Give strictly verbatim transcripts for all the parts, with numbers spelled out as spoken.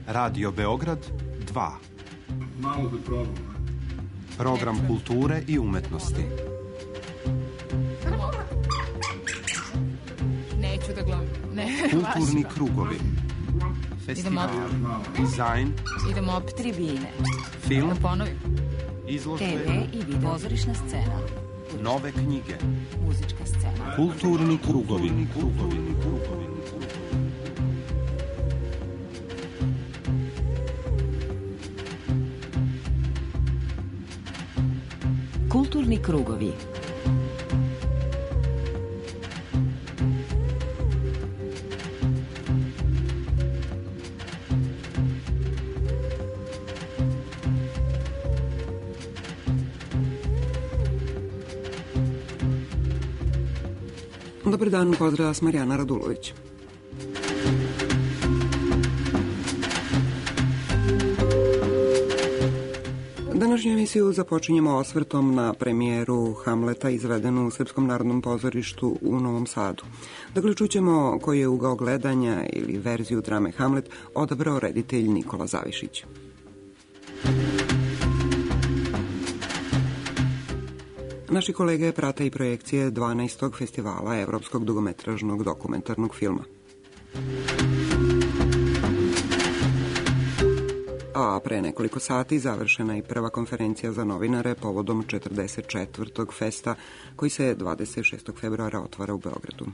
Radio Beograd dva. Malo da probam. Program kulture i umetnosti. Neću da gledam. Ne, Kulturni važno. krugovi. Festival. Dizajn. Idemo opet tribine. Film. Da ponovim. Izložbe. te ve i video. Pozorišna scena. Nove knjige. Muzička scena. Kulturni krugovi. Kulturni krugovi. Kulturni krugovi. Dobar dan, pozdrav vas Marijana Radulović. Današnju emisiju započinjemo osvrtom na premijeru Hamleta izvedenu u Srpskom narodnom pozorištu u Novom Sadu. Dakle, čućemo koji je ugao gledanja ili verziju drame Hamlet odabrao reditelj Nikola Zavišić. Naši kolege prate i projekcije dvanaestog festivala Evropskog dugometražnog dokumentarnog filma. A pre nekoliko sati završena je prva konferencija za novinare povodom četrdeset četvrtog festa koji se dvadeset šestog februara otvara u Beogradu.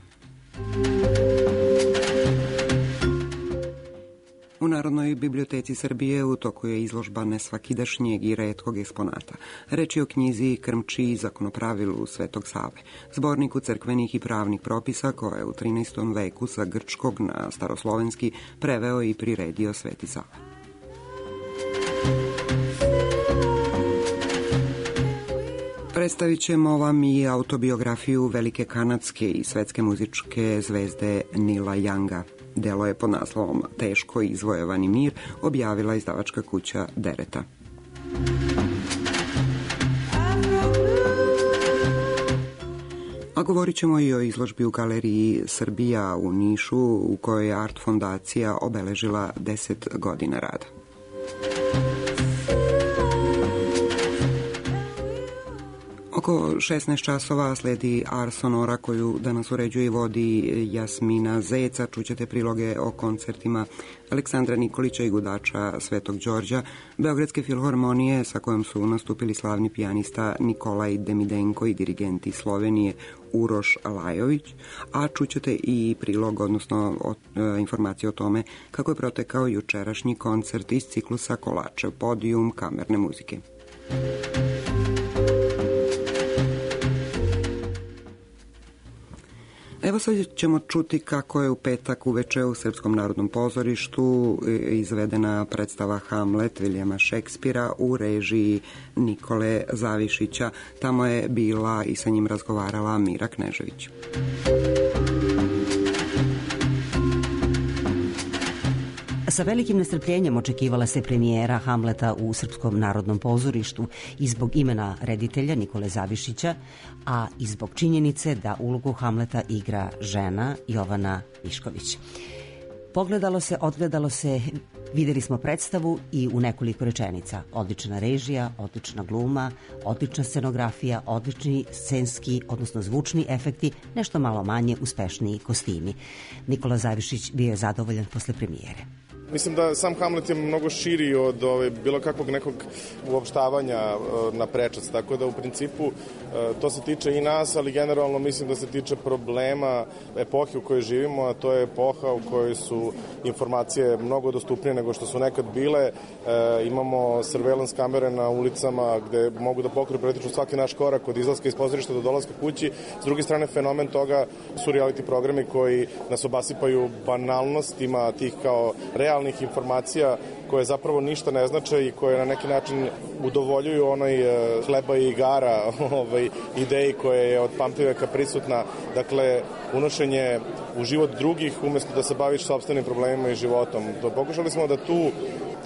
U Narodnoj biblioteci Srbije u toku je izložba nesvakidašnjeg i retkog eksponata. Reč je o knjizi Krmči zakonopravilu Svetog Save, zborniku crkvenih i pravnih propisa koje je u trinaestom veku sa grčkog na staroslovenski preveo i priredio Sveti Sava. Predstavit ćemo vam i autobiografiju velike kanadske i svetske muzičke zvezde Nila Younga. Delo je pod naslovom Teško izvojevani mir objavila izdavačka kuća Dereta. A govorit ćemo i o izložbi u galeriji Srbija u Nišu u kojoj je Art fondacija obeležila deset godina rada. Oko šesnaest časova sledi Ars Sonora koju danas uređuje i vodi Jasmina Zeca. Čućete priloge o koncertima Aleksandra Nikolića i gudača Svetog Đorđa, Beogradske filharmonije sa kojom su nastupili slavni pijanista Nikolaj Demidenko i dirigent iz Slovenije Uroš Lajović, a čućete i prilog, odnosno o, e, informacije o tome kako je protekao jučerašnji koncert iz ciklusa Kolačev podijum kamerne muzike. Evo sad ćemo čuti kako je u petak uveče u Srpskom narodnom pozorištu izvedena predstava Hamlet Vilijama Šekspira u režiji Nikole Zavišića. Tamo je bila i sa njim razgovarala Mira Knežević. Sa velikim nestrpljenjem očekivala se premijera Hamleta u Srpskom narodnom pozorištu i zbog imena reditelja Nikole Zavišića, a i zbog činjenice da ulogu Hamleta igra žena Jovana Mišković. Pogledalo se, odgledalo se, videli smo predstavu i u nekoliko rečenica. Odlična režija, odlična gluma, odlična scenografija, odlični scenski, odnosno zvučni efekti, nešto malo manje uspešniji kostimi. Nikola Zavišić bio je zadovoljan posle premijere. Mislim da sam Hamlet je mnogo širi od ove, bilo kakvog nekog uopštavanja e, na prečac, tako da u principu e, to se tiče i nas, ali generalno mislim da se tiče problema epohe u kojoj živimo, a to je epoha u kojoj su informacije mnogo dostupnije nego što su nekad bile. E, imamo surveillance kamere na ulicama gde mogu da pokriju pretiču svaki naš korak od izlaska iz pozorišta do dolaska kući. S druge strane, fenomen toga su reality programi koji nas obasipaju banalnostima tih kao real informacija koje zapravo ništa ne znače i koje na neki način udovoljuju onoj hleba i igara ovaj, ideji koja je od pamtiveka prisutna. Dakle, unošenje u život drugih umesto da se baviš sopstvenim problemima i životom. Pokušali smo da tu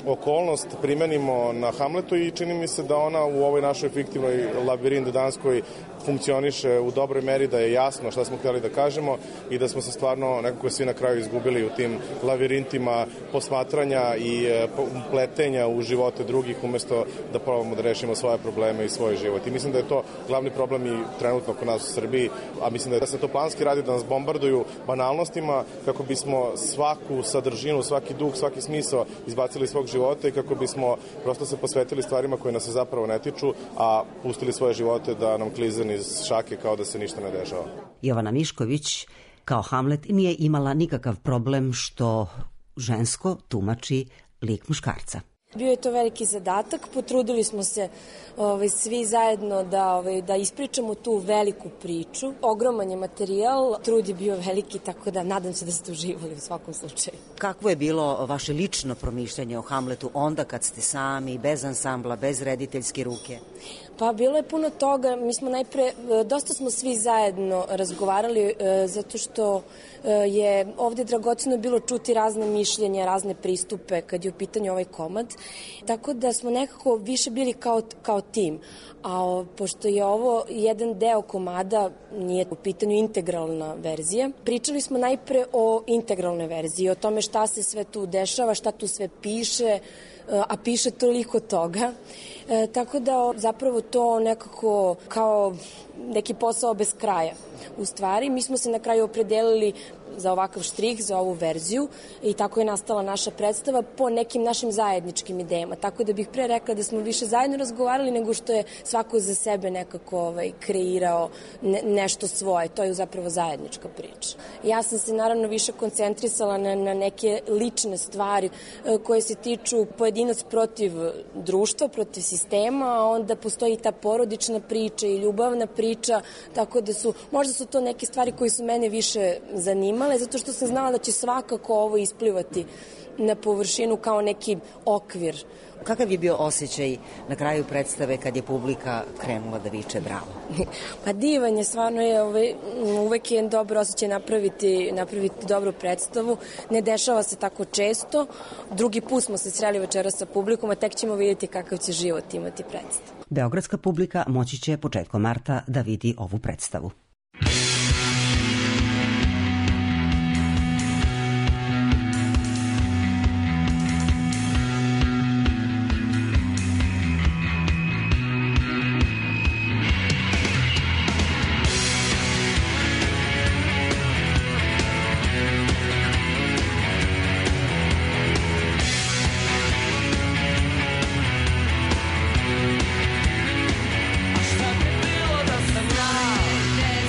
okolnost primenimo na Hamletu i čini mi se da ona u ovoj našoj fiktivnoj labirint danskoj funkcioniše u dobroj meri, da je jasno šta smo htjeli da kažemo i da smo se stvarno nekako svi na kraju izgubili u tim lavirintima posmatranja i pletenja u živote drugih umesto da probamo da rešimo svoje probleme i svoj život. I mislim da je to glavni problem i trenutno kod nas u Srbiji, a mislim da se to planski radi, da nas bombarduju banalnostima kako bismo svaku sadržinu, svaki duh, svaki smisao izbacili iz svog života i kako bismo prosto se posvetili stvarima koje nas se zapravo ne tiču, a pustili svoje živote da nam klize iz šake kao da se ništa ne dešava. Jovana Mišković kao Hamlet nije imala nikakav problem što žensko tumači lik muškarca. Bio je to veliki zadatak, potrudili smo se ovaj, svi zajedno da, ovaj, da ispričamo tu veliku priču. Ogroman je materijal, trud je bio veliki, tako da nadam se da ste uživali u svakom slučaju. Kakvo je bilo vaše lično promišljanje o Hamletu onda kad ste sami, bez ansambla, bez rediteljske ruke? Pa bilo je puno toga, mi smo najpre, dosta smo svi zajedno razgovarali e, zato što e, je ovde dragoceno bilo čuti razne mišljenja, razne pristupe kad je u pitanju ovaj komad, tako da smo nekako više bili kao, kao tim, a o, pošto je ovo jedan deo komada, nije u pitanju integralna verzija, pričali smo najpre o integralnoj verziji, o tome šta se sve tu dešava, šta tu sve piše, a piše toliko toga. E, tako da zapravo to nekako kao neki posao bez kraja. U stvari, mi smo se na kraju opredelili za ovakav štrih, za ovu verziju i tako je nastala naša predstava po nekim našim zajedničkim idejama. Tako da bih pre rekla da smo više zajedno razgovarali nego što je svako za sebe nekako ovaj, kreirao ne, nešto svoje. To je zapravo zajednička priča. Ja sam se naravno više koncentrisala na, na neke lične stvari koje se tiču pojedinac protiv društva, protiv sistema, a onda postoji ta porodična priča i ljubavna priča, tako da su, možda su to neke stvari koje su mene više zanimale, zato što sam znala da će svakako ovo isplivati na površinu kao neki okvir. Kakav je bio osjećaj na kraju predstave kad je publika krenula da viče bravo? Pa divan je, stvarno je, ovaj, uvek je dobar osjećaj napraviti, napraviti dobru predstavu. Ne dešava se tako često. Drugi put smo se sreli večeras sa publikom, a tek ćemo vidjeti kakav će život imati predstavu. Beogradska publika moći će početkom marta da vidi ovu predstavu. Šta bi bilo da sam ja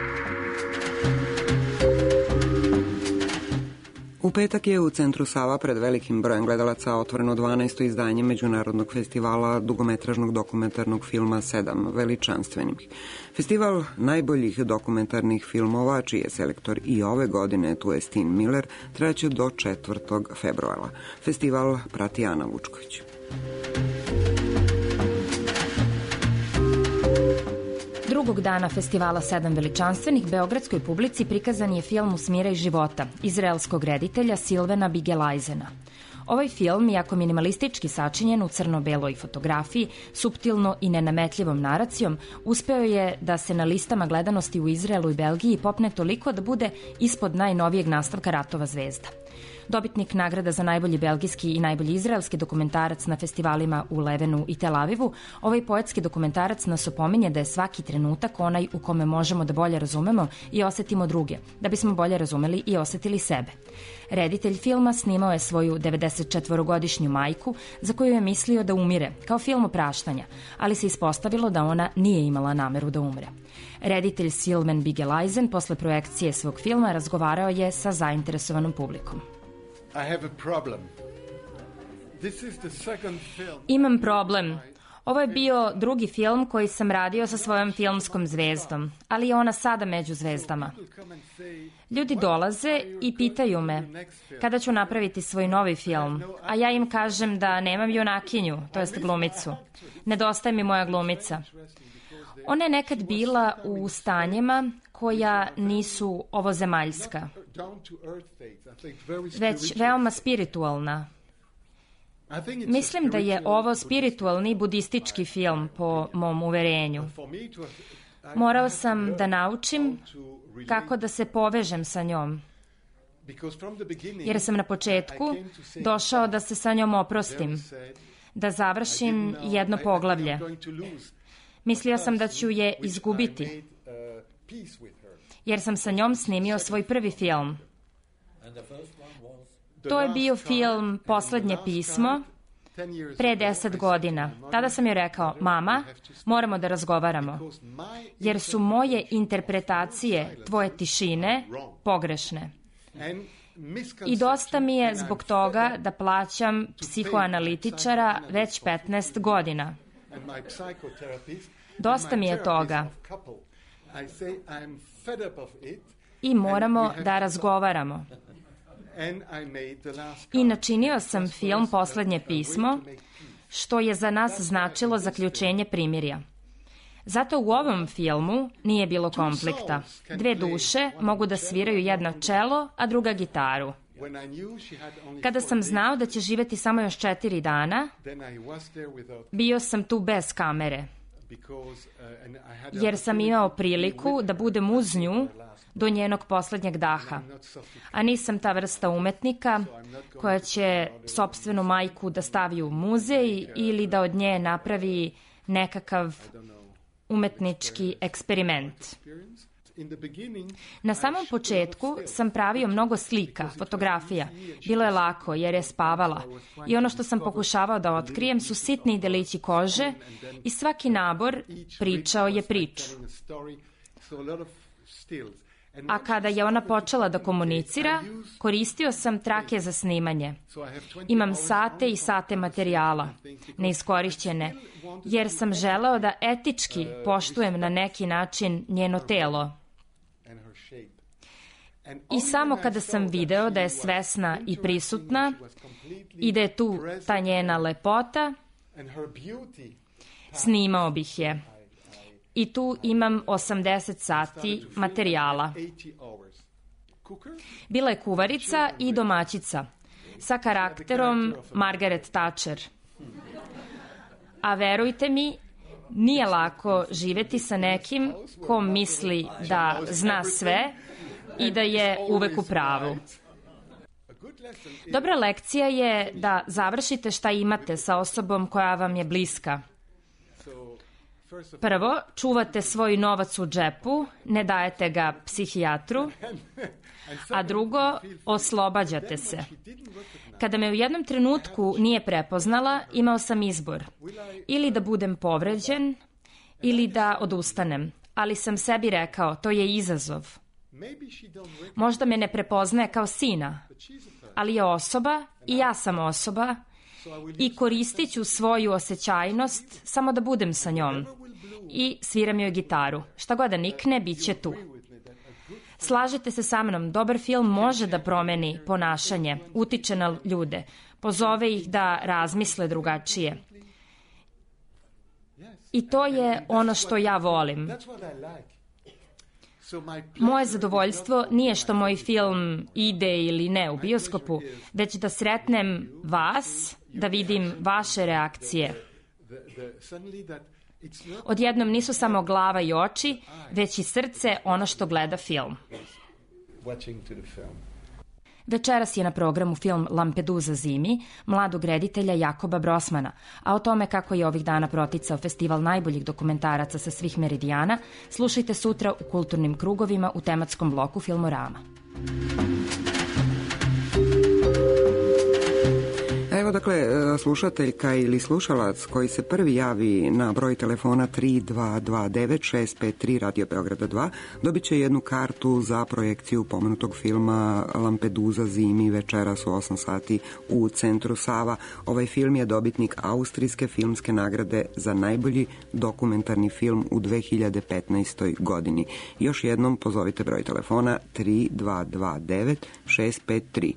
U petak je u Centru Sava pred velikim brojem gledalaca otvoreno dvanaesto izdanje Međunarodnog festivala dugometražnog dokumentarnog filma Sedam veličanstvenih. Festival najboljih dokumentarnih filmova, čiji je selektor i ove godine, tu je Stin Miller, trajaće do četvrtog februara. Festival prati Ana Vučković. Drugog dana festivala Sedam veličanstvenih beogradskoj publici prikazan je film Usmira iz života izraelskog reditelja Silvana Bigelajzena. Ovaj film, jako minimalistički sačinjen u crno-beloj fotografiji, suptilno i nenametljivom naracijom, uspeo je da se na listama gledanosti u Izraelu i Belgiji popne toliko da bude ispod najnovijeg nastavka Ratova zvezda. Dobitnik nagrada za najbolji belgijski i najbolji izraelski dokumentarac na festivalima u Levenu i Tel Avivu, ovaj poetski dokumentarac nas opominje da je svaki trenutak onaj u kome možemo da bolje razumemo i osetimo druge, da bismo bolje razumeli i osetili sebe. Reditelj filma snimao je svoju devedesetčetvorogodišnju majku, za koju je mislio da umire, kao film opraštanja, ali se ispostavilo da ona nije imala nameru da umre. Reditelj Silvan Bigelajzen posle projekcije svog filma razgovarao je sa zainteresovanom publikom. Imam problem. Ovo je bio drugi film koji sam radio sa svojom filmskom zvezdom, ali je ona sada među zvezdama. Ljudi dolaze i pitaju me kada ću napraviti svoj novi film, a ja im kažem da nemam junakinju, to jest glumicu. Nedostaje mi moja glumica. Ona je nekad bila u stanjima koja nisu ovozemaljska, već veoma spiritualna. Mislim da je ovo spiritualni budistički film po mom uverenju. Morao sam da naučim kako da se povežem sa njom, jer sam na početku došao da se sa njom oprostim, da završim jedno poglavlje. Mislio sam da ću je izgubiti, jer sam sa njom snimio svoj prvi film. To je bio film Poslednje pismo, pre deset godina. Tada sam joj rekao, mama, moramo da razgovaramo, jer su moje interpretacije tvoje tišine pogrešne. I dosta mi je zbog toga da plaćam psihoanalitičara već petnaest godina. Dosta mi je toga. I moramo da razgovaramo. I načinio sam film Poslednje pismo, što je za nas značilo zaključenje primirja. Zato u ovom filmu nije bilo konflikta. Dve duše mogu da sviraju jedna čelo, a druga gitaru. Kada sam znao da će živeti samo još četiri dana, bio sam tu bez kamere, jer sam imao priliku da budem uz nju do njenog poslednjeg daha. A nisam ta vrsta umetnika koja će sopstvenu majku da stavi u muzej ili da od nje napravi nekakav umetnički eksperiment. Na samom početku sam pravio mnogo slika, fotografija. Bilo je lako jer je spavala. I ono što sam pokušavao da otkrijem su sitni delići kože i svaki nabor pričao je priču. A kada je ona počela da komunicira, koristio sam trake za snimanje. Imam sate i sate materijala, neiskorišćene, jer sam želeo da etički poštujem na neki način njeno telo. I samo kada sam video da je svesna i prisutna i da je tu ta njena lepota, snimao bih je. I tu imam osamdeset sati materijala. Bila je kuvarica i domaćica sa karakterom Margaret Thatcher. A verujte mi, nije lako živeti sa nekim ko misli da zna sve i da je uvek u pravu. Dobra lekcija je da završite šta imate sa osobom koja vam je bliska. Prvo, čuvate svoj novac u džepu, ne dajete ga psihijatru, a drugo, oslobađate se. Kada me u jednom trenutku nije prepoznala, imao sam izbor. Ili da budem povređen, ili da odustanem. ali sam sebi rekao, to je izazov. Možda me ne prepoznaje kao sina, ali je osoba i ja sam osoba i koristit ću svoju osjećajnost samo da budem sa njom. I sviram joj gitaru. Šta god da nikne, bit će tu. Slažete se sa mnom, dobar film može da promeni ponašanje, utiče na ljude, pozove ih da razmisle drugačije. I to je ono što ja volim. Moje zadovoljstvo nije što moj film ide ili ne u bioskopu, već da sretnem vas, da vidim vaše reakcije. Odjednom nisu samo glava i oči, već i srce ono što gleda film. Večeras je na programu film Lampedusa zimi, mladog reditelja Jakoba Brosmana, a o tome kako je ovih dana proticao festival najboljih dokumentaraca sa svih meridijana, slušajte sutra u Kulturnim krugovima u tematskom bloku Filmorama. Evo dakle, slušateljka ili slušalac koji se prvi javi na broj telefona tri dva dva devet šest pet tri Radio Beograda dva dobit će jednu kartu za projekciju pomenutog filma Lampedusa zimi večeras u osam sati u Centru Sava. Ovaj film je dobitnik Austrijske filmske nagrade za najbolji dokumentarni film u dve hiljade petnaestoj godini. Još jednom pozovite broj telefona tri dva dva devet šest pet tri.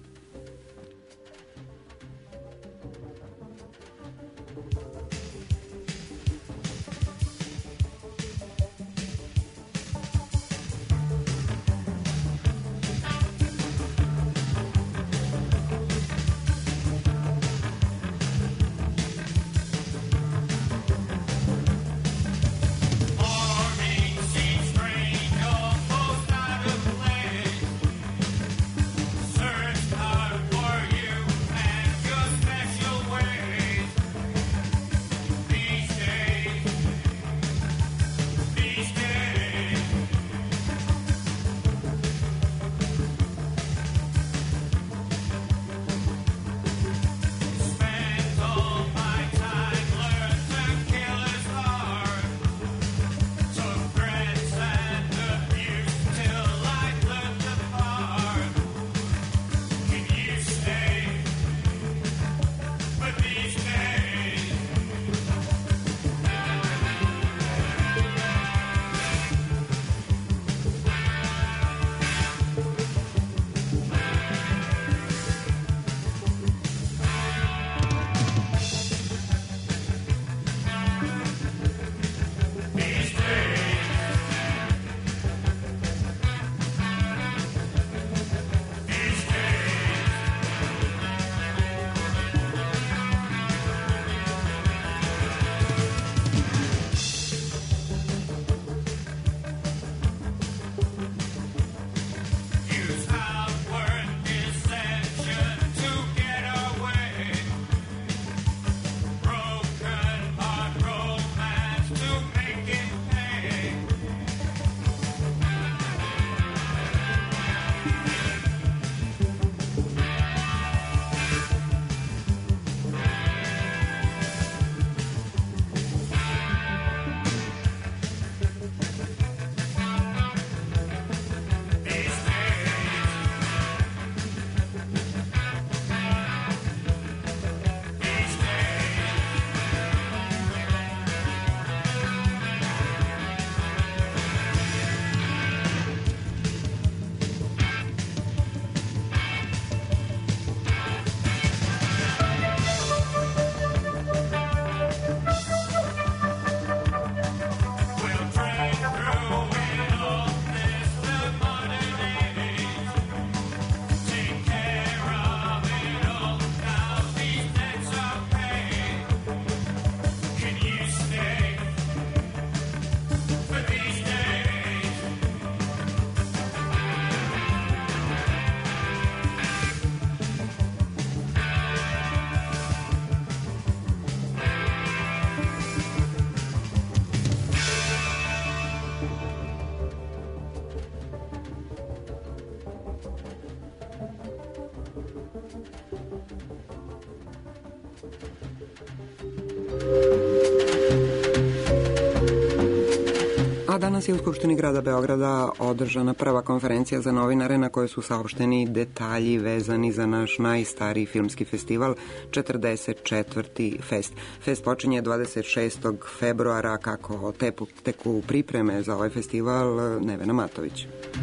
Danas je u Skupštini grada Beograda održana prva konferencija za novinare na kojoj su saopšteni detalji vezani za naš najstariji filmski festival, četrdeset četvrti Fest. Fest počinje dvadeset šestog februara, kako teku, teku pripreme za ovaj festival, Nevena Matović.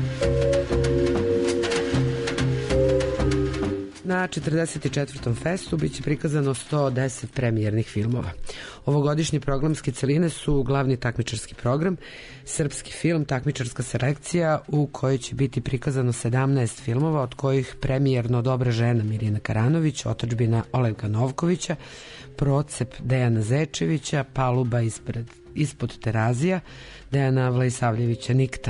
Na četrdeset četvrtom festu biće prikazano sto deset premijernih filmova. Ovogodišnje programske celine su glavni takmičarski program, srpski film, takmičarska selekcija u kojoj će biti prikazano sedamnaest filmova, od kojih premijerno Dobra žena Mirjana Karanović, Otadžbina Olegana Novkovića, Procep Dejana Zečevića, Paluba ispred, ispod Terazija Dejana Vlajsavljevića Nikta.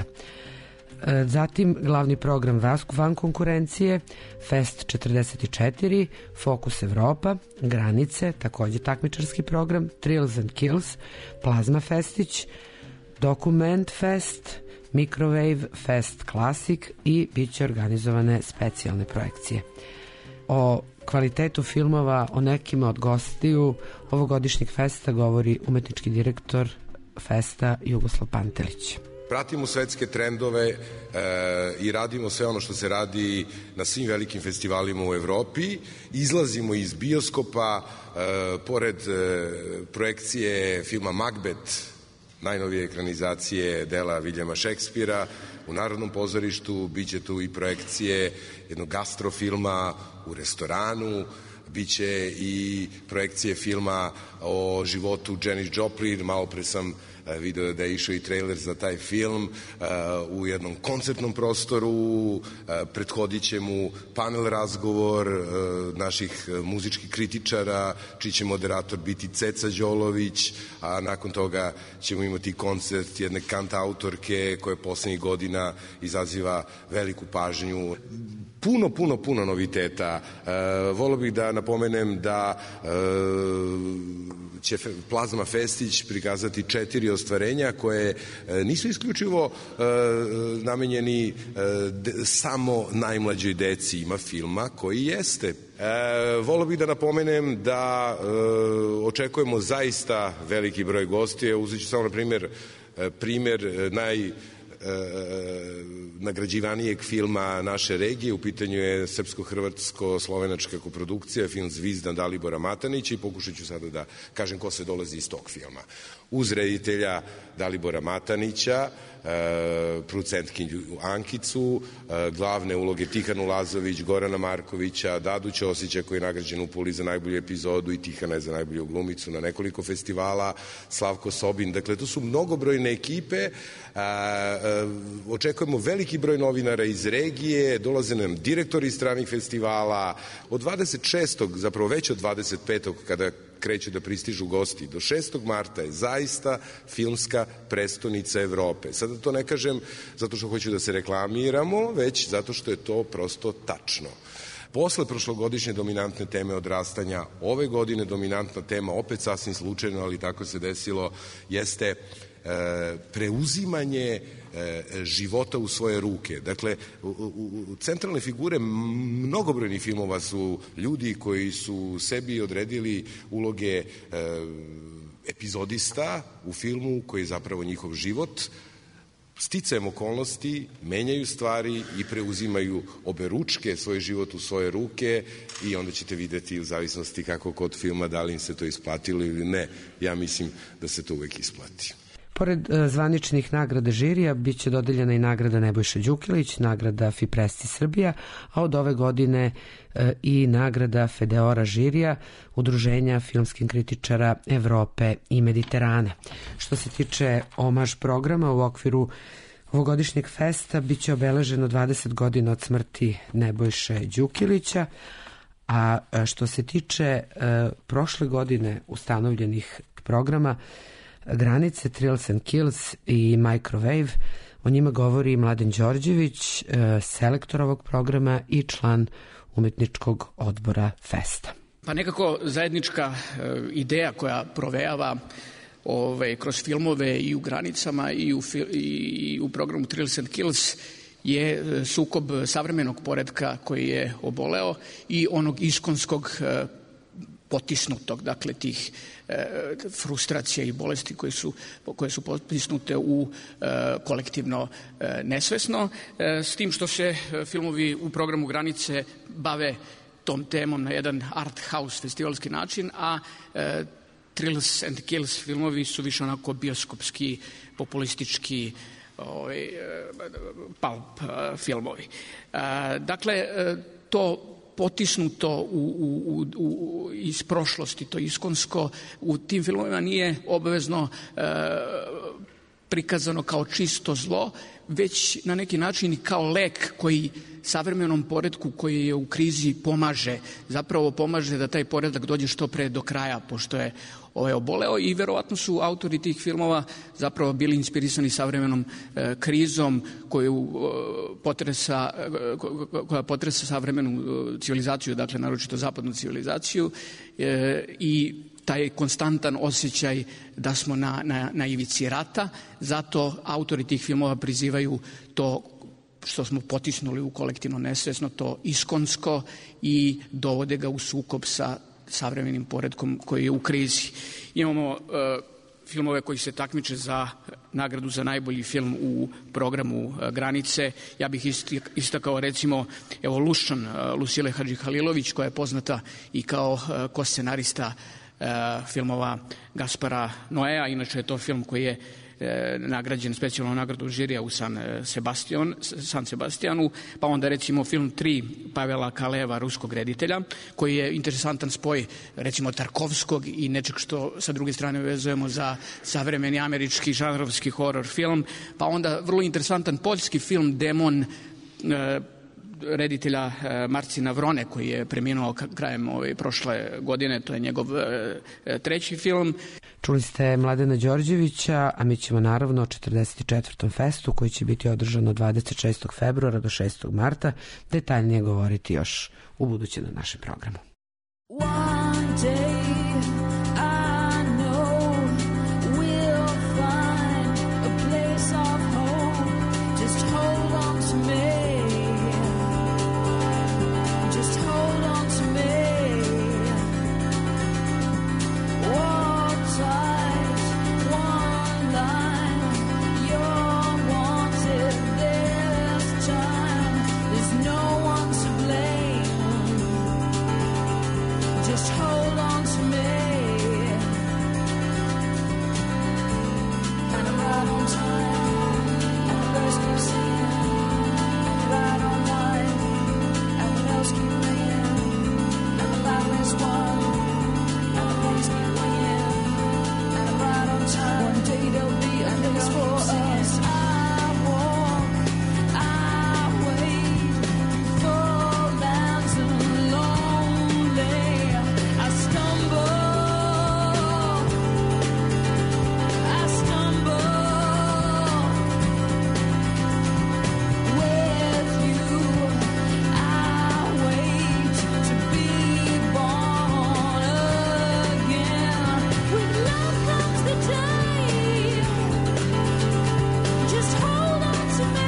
Zatim glavni program van konkurencije, Fest četrdeset četiri, Fokus Evropa, Granice, takođe takmičarski program, Thrills and Kills, Plazma Festić, Dokument Fest, Microwave Fest Classic i bit će organizovane specijalne projekcije. O kvalitetu filmova, o nekima od gostiju ovogodišnjeg festa govori umetnički direktor festa Jugoslav Pantelić. Pratimo svetske trendove e, i radimo sve ono što se radi na svim velikim festivalima u Evropi. Izlazimo iz bioskopa, e, pored e, projekcije filma Macbeth, najnovije ekranizacije dela Viljama Šekspira, u Narodnom pozorištu biće tu i projekcije jednog gastrofilma u restoranu, biće i projekcije filma o životu Janis Joplin. Malo pre sam video da je išao i trailer za taj film u jednom koncertnom prostoru, prethodit će mu panel razgovor naših muzičkih kritičara, čiji će moderator biti Ceca Đolović, a nakon toga ćemo imati koncert jedne kantautorke koja poslednjih godina izaziva veliku pažnju. Puno, puno, puno noviteta. E, volio bih da napomenem da e, će Plazma Festić prikazati četiri ostvarenja koje e, nisu isključivo e, namenjeni e, de, samo najmlađoj deci. Ima filma koji jeste. E, volio bih da napomenem da e, očekujemo zaista veliki broj gostija. Uzet ću samo na primjer primjer naj nagrađivanijeg filma naše regije. U pitanju je srpsko-hrvatsko-slovenačka koprodukcija, film Zvizda Dalibora Matanića, i pokušat ću sada da kažem ko se dolazi iz tog filma. Uz reditelja Dalibora Matanića, producentkinju Ankicu, glavne uloge Tihanu Lazović, Gorana Markovića, Dadu Ćosića koji je nagrađen u Puli za najbolju epizodu i Tihana je za najbolju glumicu na nekoliko festivala, Slavko Sobin. Dakle, to su mnogobrojne ekipe. Očekujemo veliki broj novinara iz regije, dolaze nam direktori stranih festivala. Od dvadeset šestog, zapravo već od dvadeset petog kada kreću da pristižu gosti, do šestog marta je zaista filmska prestonica Evrope. Sada to ne kažem zato što hoću da se reklamiramo, već zato što je to prosto tačno. Posle prošlogodišnje dominantne teme odrastanja, ove godine dominantna tema, opet sasvim slučajno, ali tako se desilo, jeste e, preuzimanje e, života u svoje ruke. Dakle, u, u, centralne figure mnogobrojnih filmova su ljudi koji su sebi odredili uloge e, epizodista u filmu koji je zapravo njihov život. Sticajem okolnosti menjaju stvari i preuzimaju oberučke svoj život u svoje ruke i onda ćete videti u zavisnosti kako kod filma da li im se to isplatilo ili ne. Ja mislim da se to uvek isplati. Pored zvaničnih nagrada žirija biće dodeljena i nagrada Nebojša Đukilić, nagrada Fipresti Srbija, a od ove godine i nagrada Fedeora žirija, Udruženja filmskih kritičara Evrope i Mediterana. Što se tiče omaž programa, u okviru ovogodišnjeg festa biće obeleženo dvadeset godina od smrti Nebojše Đukilića, a što se tiče prošle godine ustanovljenih programa, Granice, Thrills and Kills i Microwave, o njima govori Mladen Đorđević, selektor ovog programa i član umetničkog odbora festa. Pa nekako zajednička ideja koja provejava ove, kroz filmove i u Granicama i u, i u programu Thrills and Kills je sukob savremenog poretka koji je oboleo i onog iskonskog potisnutog, dakle tih e, frustracija i bolesti koje su, koje su potisnute u e, kolektivno e, nesvesno, e, s tim što se filmovi u programu Granice bave tom temom na jedan art house festivalski način, a e, Thrills and Kills filmovi su više onako bioskopski, populistički, ovaj, pulp filmovi. Dakle, to potisnuto u, u, u, iz prošlosti, to iskonsko, u tim filmovima nije obavezno e, prikazano kao čisto zlo, već na neki način i kao lek koji savremenom poretku koji je u krizi pomaže, zapravo pomaže da taj poredak dođe što pre do kraja, pošto je ovaj oboleo, i verovatno su autori tih filmova zapravo bili inspirisani savremenom e, krizom koju e, potresa, e, koja potresa savremenu e, civilizaciju, dakle naročito zapadnu civilizaciju, e, i taj konstantan osjećaj da smo na, na, na ivici rata. Zato autori tih filmova prizivaju to što smo potisnuli u kolektivno nesvesno, to iskonsko, i dovode ga u sukob sa savremenim poretkom koji je u krizi. Imamo uh, filmove koji se takmiče za nagradu za najbolji film u programu uh, Granice. Ja bih istakao recimo Evolution uh, Lucile Hadžihalilović, koja je poznata i kao uh, koscenarista uh, filmova Gaspara Noea. Inače je to film koji je E, nagrađen specijalnom nagradom žirija u San, Sebastian, San Sebastianu, pa onda recimo film tri Pavela Kaleva, ruskog reditelja, koji je interesantan spoj recimo Tarkovskog i nečeg što sa druge strane vezujemo za savremeni američki žanrovski horor film, pa onda vrlo interesantan poljski film Demon e, reditelja Marcina Vrone, koji je preminuo krajem ove prošle godine, to je njegov e, treći film. Čuli ste Mladena Đorđevića, a mi ćemo naravno o četrdeset četvrtom festu koji će biti održan od dvadeset šestog februara do šestog marta detaljnije govoriti još u buduće na našem programu. One day I know we'll find a place of home. Just hold on to me. Just hold on to me. Walk tight, one line. You're wanted this time. There's no one to blame. Just hold on to me. And I'm right on time. And the birds keep singing. And I'm right on line. And the bells keep ringing. And the loudest one. And the bass keep ringing. And I'm right on time. One day there'll be a place for us. I walk, I wait for lands lonely. I stumble, I stumble with you. I wait to be born again. With love comes the day. Just hold on to me.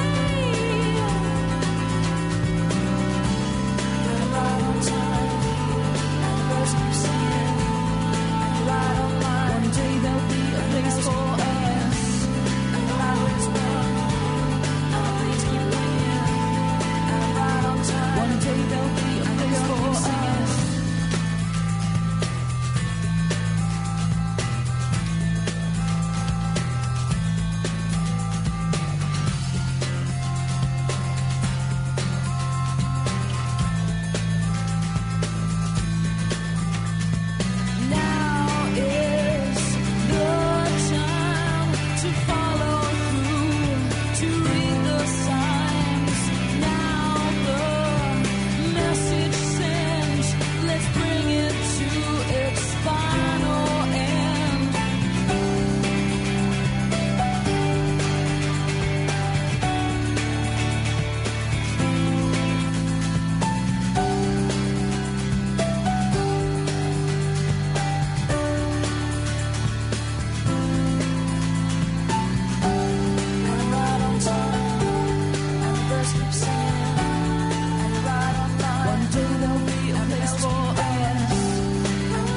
And I'm right on time. And the birds keep singing. And I'm right on line. One day there'll be a place for us. And the loudest one. And the bass keep ringing. And I'm right on time. One day there'll be a place for us. Now is the time to follow through, to read the signs. Now the message sent, let's bring it to its final end. And I'm right on time. And the birds keep singing. And I'm right on line. One day there'll be a place for us. And I'm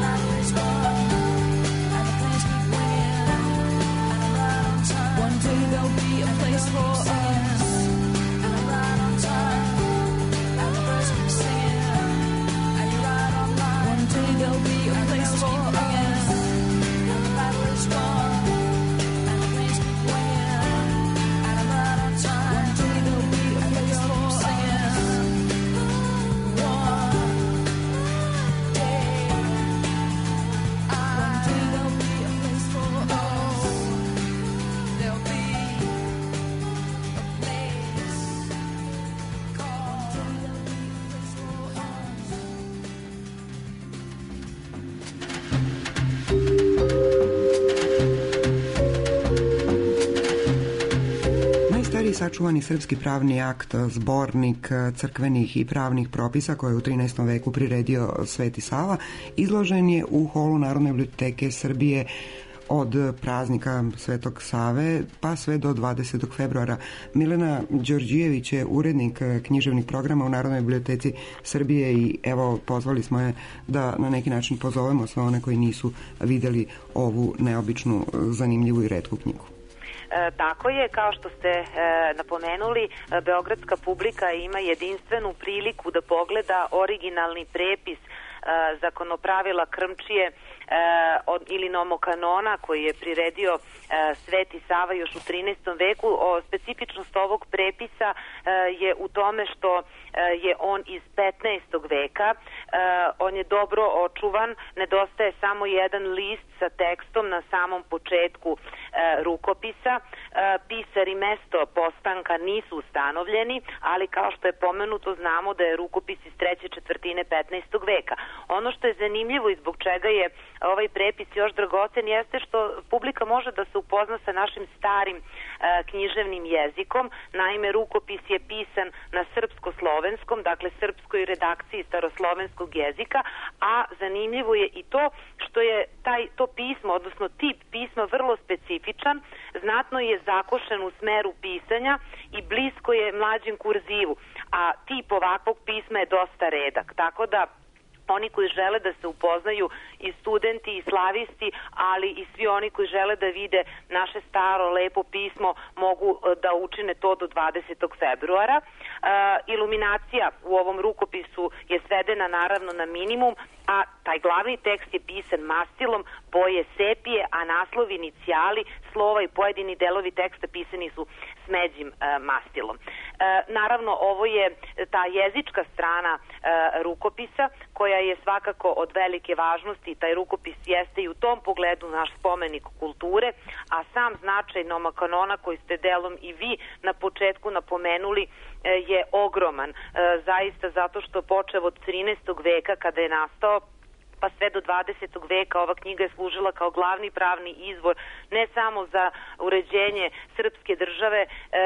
sačuvani srpski pravni akt, zbornik crkvenih i pravnih propisa koje je u trinaestom veku priredio Sveti Sava, izložen je u holu Narodne biblioteke Srbije od praznika Svetog Save pa sve do dvadesetog februara. Milena Đorđijević je urednik književnih programa u Narodnoj biblioteci Srbije i evo pozvali smo je da na neki način pozovemo sve one koji nisu videli ovu neobičnu, zanimljivu i retku knjigu. E, tako je, kao što ste e, napomenuli, beogradska publika ima jedinstvenu priliku da pogleda originalni prepis e, zakonopravila Krmčije e, od, ili nomokanona koji je priredio e, Sveti Sava još u trinaestom veku. O, specifičnost ovog prepisa e, je u tome što e, je on iz petnaestog veka. E, on je dobro očuvan, nedostaje samo jedan list sa tekstom na samom početku e, rukopisa. E, pisar i mesto postanka nisu ustanovljeni, ali kao što je pomenuto znamo da je rukopis iz treće četvrtine petnaestog veka. Ono što je zanimljivo i zbog čega je ovaj prepis još dragocen jeste što publika može da se upozna sa našim starim e, književnim jezikom. Naime, rukopis je pisan na srpsko-slovenskom, dakle srpskoj redakciji staroslovenskog jezika, a zanimljivo je i to što je taj, to pismo, odnosno tip pisma vrlo specifičan, znatno je zakošen u smeru pisanja i blisko je mlađem kurzivu, a tip ovakvog pisma je dosta redak, tako da oni koji žele da se upoznaju, i studenti i slavisti, ali i svi oni koji žele da vide naše staro lepo pismo, mogu da učine to do dvadesetog februara. E, iluminacija u ovom rukopisu je svedena naravno na minimum, a taj glavni tekst je pisan mastilom boje sepije, a naslov, inicijali, slova i pojedini delovi teksta pisani su smeđim e, mastilom. E, naravno, ovo je ta jezička strana e, rukopisa koja je svakako od velike važnosti. Taj rukopis jeste i u tom pogledu naš spomenik kulture, a sam značaj nomokanona koji ste delom i vi na početku napomenuli je ogroman. Zaista zato što počev od trinaestog veka kada je nastao pa sve do dvadesetog veka ova knjiga je služila kao glavni pravni izvor ne samo za uređenje srpske države, e,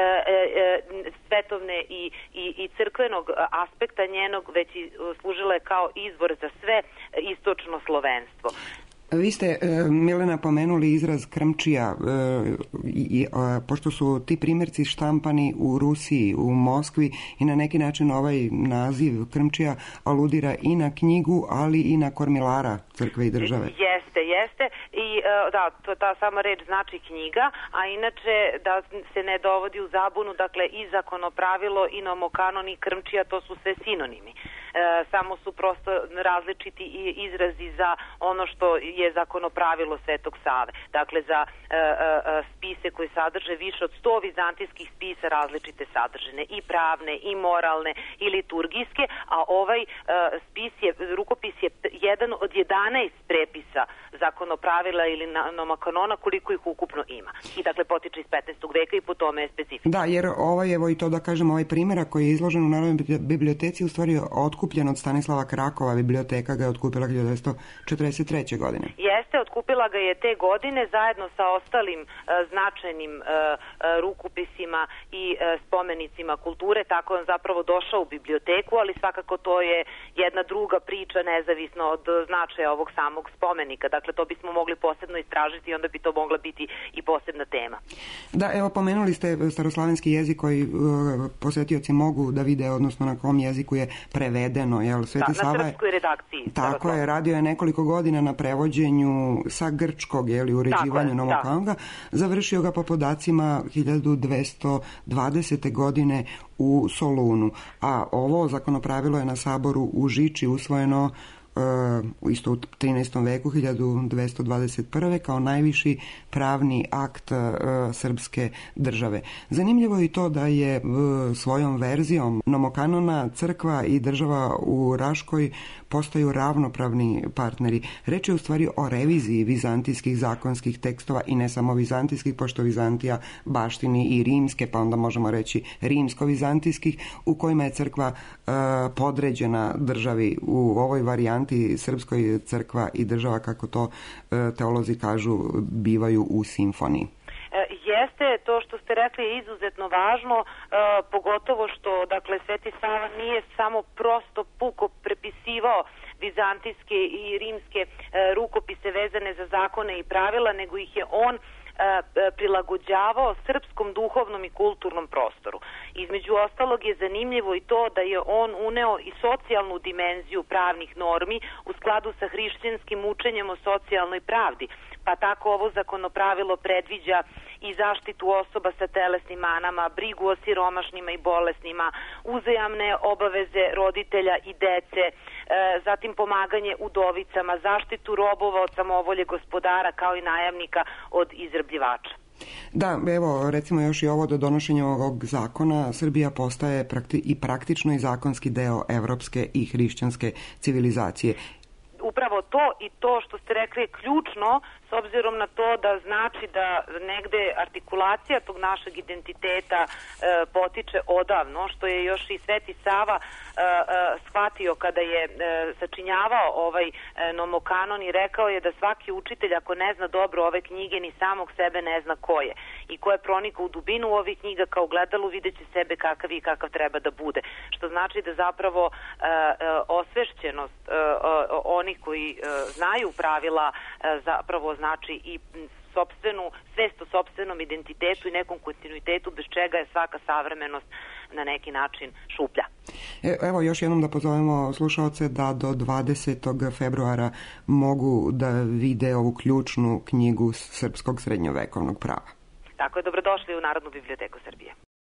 e, svetovne i, i, i crkvenog aspekta njenog, već i služila je kao izvor za sve istočno slovenstvo. Vi ste, Milena, pomenuli izraz Krmčija, i, pošto su ti primjerci štampani u Rusiji, u Moskvi, i na neki način ovaj naziv Krmčija aludira i na knjigu, ali i na kormilara crkve i države. Jeste, jeste. I da, to, ta sama reč znači knjiga, a inače da se ne dovodi u zabunu, dakle i zakonopravilo i nomokanon i Krmčija, to su sve sinonimi. E, samo su prosto različiti izrazi za ono što je zakonopravilo Svetog Save. Dakle, za e, e, spise koji sadrže više od sto vizantijskih spisa različite sadržine, i pravne, i moralne, i liturgijske, a ovaj e, spis je, rukopis je jedan od jedanaest prepisa zakonopravila ili nomokanona, koliko ih ukupno ima. I dakle, potiče iz petnaestog veka i po tome je specifično. Da, jer ovaj, evo i to da kažem, ovaj primjerak koji je izložen u Narodnoj biblioteci u stvari otkupljen od Stanislava Krakova, biblioteka ga je otkupila hiljadu devetsto četrdeset treće. godine. Jeste, otkupila ga je te godine zajedno sa ostalim e, značajnim e, e, rukopisima i e, spomenicima kulture, tako on zapravo došao u biblioteku, ali svakako to je jedna druga priča nezavisno od značaja ovog samog spomenika. Dakle, to bismo mogli posebno istražiti i onda bi to mogla biti i posebna tema. Da, evo, pomenuli ste staroslavenski jezik koji uh, posjetioci mogu da vide, odnosno na kom jeziku je prevedeno. Jel? Sveti da, Sava na srpskoj redakciji. Tako je, radio je nekoliko godina na prevođenju sa grčkog, jeli, uređivanju nomokanona. Završio ga po podacima hiljadu dvesta dvadesete. godine u Solunu. A ovo zakonopravilo je na saboru u Žiči usvojeno Uh, isto u trinaestom veku, hiljadu dvesta dvadeset prve. kao najviši pravni akt uh, srpske države. Zanimljivo je i to da je uh, svojom verzijom nomokanona crkva i država u Raškoj postaju ravnopravni partneri. Reč je u stvari o reviziji vizantijskih zakonskih tekstova i ne samo vizantijskih, pošto Vizantija baštini i rimske, pa onda možemo reći rimsko-vizantijskih, u kojima je crkva uh, podređena državi. U ovoj varijanti srpskoj crkva i država, kako to teolozi kažu, bivaju u simfoniji. jeste, to što ste rekli je izuzetno važno, e, pogotovo što, dakle, Sveti Sava nije samo prosto puko prepisivao vizantijske i rimske e, rukopise vezane za zakone i pravila, nego ih je on prilagođavao srpskom duhovnom i kulturnom prostoru. Između ostalog je zanimljivo i to da je on uneo i socijalnu dimenziju pravnih normi u skladu sa hrišćanskim učenjem o socijalnoj pravdi, pa tako ovo zakonopravilo predviđa i zaštitu osoba sa telesnim manama, brigu o siromašnima i bolesnima, uzajamne obaveze roditelja i dece, e, zatim pomaganje udovicama, zaštitu robova od samovolje gospodara kao i najamnika od izrabljivača. Da, evo, recimo još i ovo do donošenja ovog zakona, Srbija postaje prakti i praktično i zakonski deo evropske i hrišćanske civilizacije. Upravo to i to što ste rekli je ključno, s obzirom na to da znači da negde artikulacija tog našeg identiteta e, potiče odavno, što je još i Sveti Sava e, e, shvatio kada je e, sačinjavao ovaj e, nomokanon i rekao je da svaki učitelj ako ne zna dobro ove knjige ni samog sebe ne zna ko je i ko je pronikao u dubinu ovih knjiga kao gledalu videće sebe kakav i kakav treba da bude, što znači da zapravo e, e, osvešćenost e, e, onih koji e, znaju pravila e, zapravo znači i sopstvenu svest o sopstvenom identitetu i nekom kontinuitetu bez čega je svaka savremenost na neki način šuplja. Evo još jednom da pozovemo slušaoce da do dvadesetog februara mogu da vide ovu ključnu knjigu srpskog srednjovekovnog prava. Tako je, dobrodošli u Narodnu biblioteku Srbije.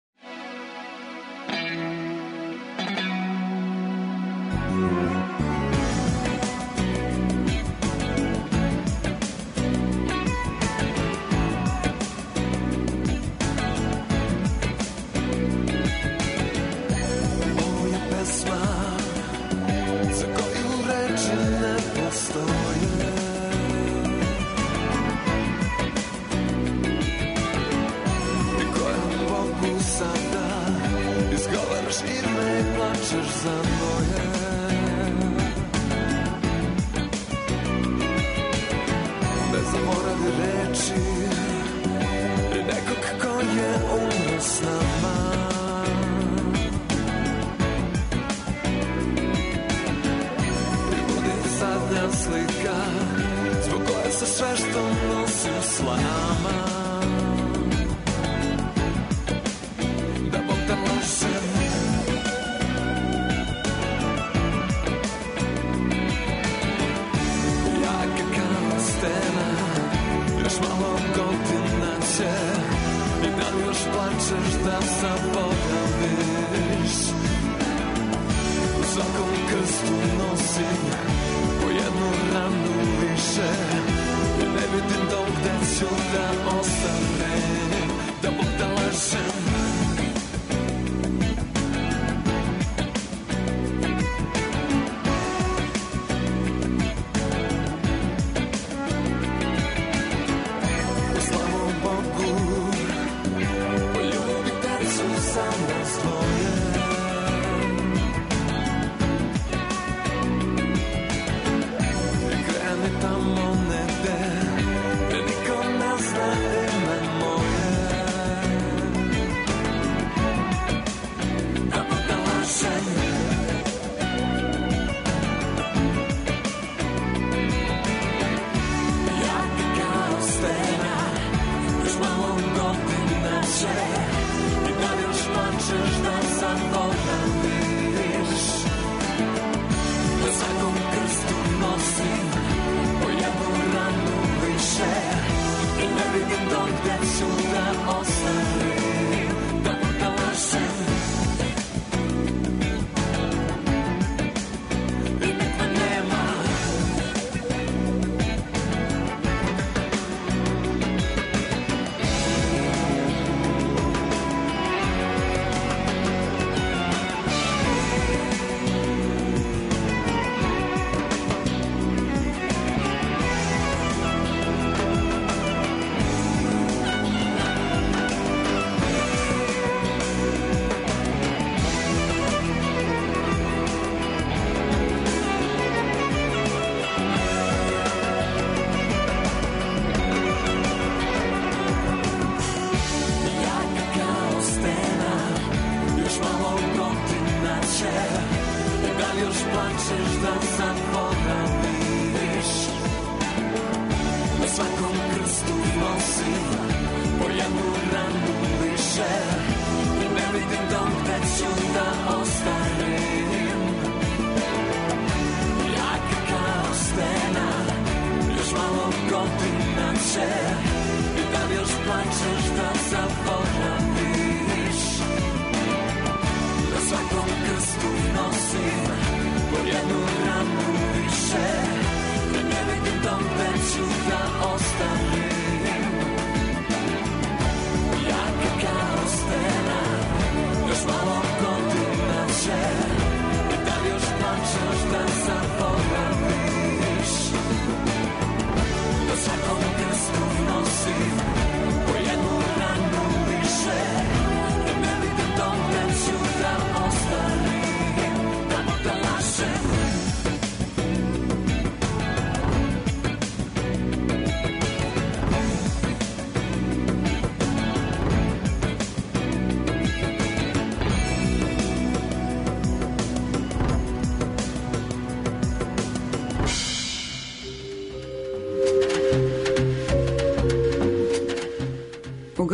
Za koju reči ne postoje, i kojem Bogu sada izgovaraš ime i plačeš za moje. Ne zaboravi reči i nekog ko je umro s nama. Zadnja slika zbog koje se sve što nosim slama. Da Bog te može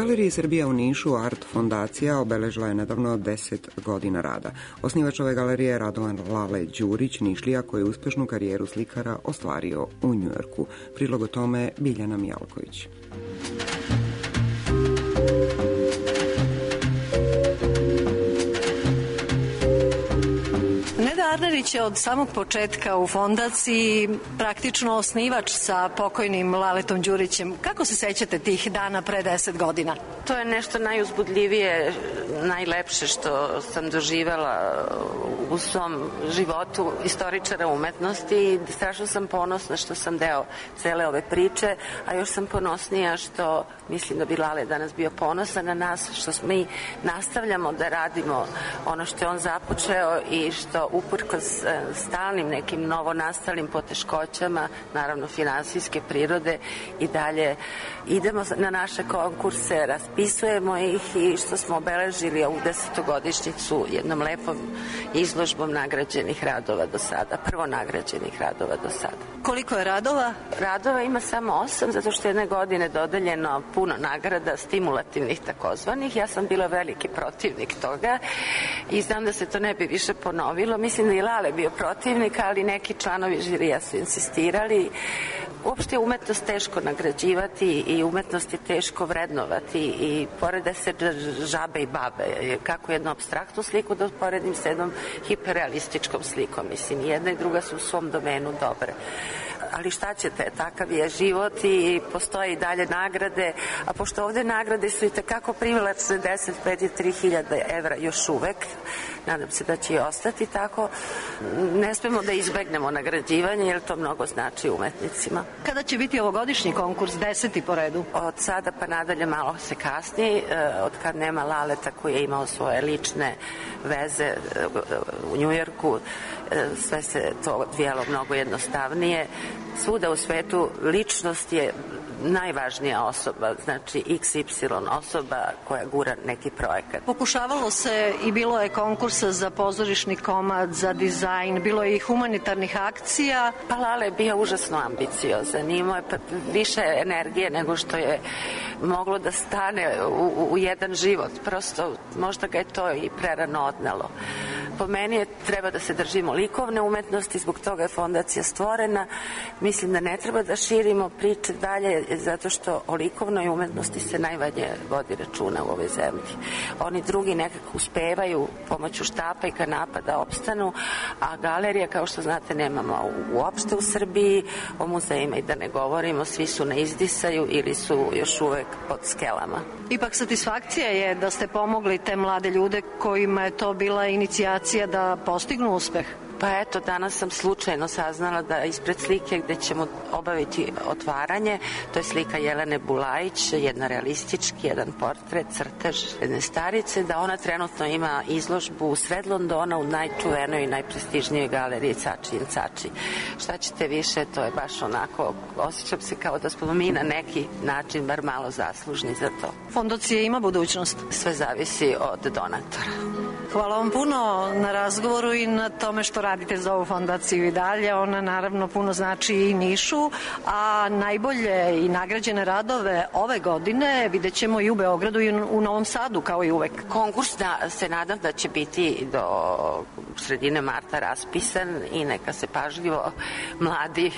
Galeriji Srbija u Nišu Art fondacija obeležila je nedavno deset godina rada. Osnivač ove galerije je Radovan Lale Đurić, Nišlija, koji je uspešnu karijeru slikara ostvario u Njujorku. Prilog o tome Biljana Mijalković. Neda Arnerić je od samog početka u fondaciji praktično osnivač sa pokojnim Laletom Đurićem. Kako se sećate tih dana pre deset godina? To je nešto najuzbudljivije, najlepše što sam doživela u svom životu istoričara umetnosti i strašno sam ponosna što sam deo cele ove priče, a još sam ponosnija što mislim da bi Lale danas bio ponosan na nas, što mi nastavljamo da radimo ono što je on započeo i što uprkos stalnim nekim novonastalim poteškoćama, naravno finansijske prirode, i dalje idemo na naše konkurse, raspisujemo ih i što smo obeležili ovu desetogodišnjicu jednom lepom izložbom nagrađenih radova do sada, prvo nagrađenih radova do sada. Koliko je radova? Radova ima samo osam, zato što jedne godine dodeljeno puno nagrada, stimulativnih takozvanih. Ja sam bila veliki protivnik toga i znam da se to ne bi više ponovilo. Mislim da i Lale bio protivnik, ali neki članovi žirija su insistirali. Uopšte je umetnost teško nagrađivati i umetnost je teško vrednovati i porede se žabe i babe. Kako jednu apstraktnu sliku da poredim s jednom hiperrealističkom slikom. Mislim, jedna i druga su u svom domenu dobre. Ali šta ćete, takav je život i postoje i dalje nagrade, a pošto ovde nagrade su i takako privlačne, deset, pet i tri hiljade evra još uvek, nadam se da će i ostati tako, ne smemo da izbegnemo nagrađivanje jer to mnogo znači umetnicima. Kada će biti ovogodišnji konkurs, deseti po redu? Od sada pa nadalje malo se kasni, od kad nema Laleta koji je imao svoje lične veze u Njujorku, sve se to odvijalo mnogo jednostavnije. Svuda u svetu ličnost je najvažnija osoba, znači iks ipsilon osoba koja gura neki projekat. Pokušavalo se i bilo je konkursa za pozorišni komad, za dizajn, bilo je i humanitarnih akcija. Pa Lale je bio užasno ambiciozan, imao je više energije nego što je moglo da stane u, u jedan život. Prosto možda ga je to i prerano odnelo. Po meni je treba da se držimo likovne umetnosti, zbog toga je fondacija stvorena. Mislim da ne treba da širimo priče dalje, zato što o likovnoj umetnosti se najmanje vodi računa u ovoj zemlji. Oni drugi nekako uspevaju pomoću štapa i kanapa da opstanu, a galerija, kao što znate, nemamo uopšte u Srbiji, o muzejima i da ne govorimo, svi su na izdisaju ili su još uvek pod skelama. Ipak satisfakcija je da ste pomogli te mlade ljude kojima je to bila inicijacija da postignu uspeh. Pa eto, danas sam slučajno saznala da ispred slike gde ćemo obaviti otvaranje, to je slika Jelene Bulajić, jedna realistički, jedan portret, crtež jedne starice, da ona trenutno ima izložbu u sred Londona u najčuvenoj i najprestižnijoj galeriji Cači in Cači. Šta ćete više, to je baš onako, osjećam se kao da smo mi na neki način bar malo zaslužni za to. Fondacija ima budućnost? Sve zavisi od donatora. Hvala vam puno na razgovoru i na tome što radite za ovu fondaciju i dalje. Ona naravno puno znači i Nišu, a najbolje i nagrađene radove ove godine vidjet ćemo i u Beogradu i u Novom Sadu, kao i uvek. Konkurs da, se nadam da će biti do sredine marta raspisan i neka se pažljivo mladi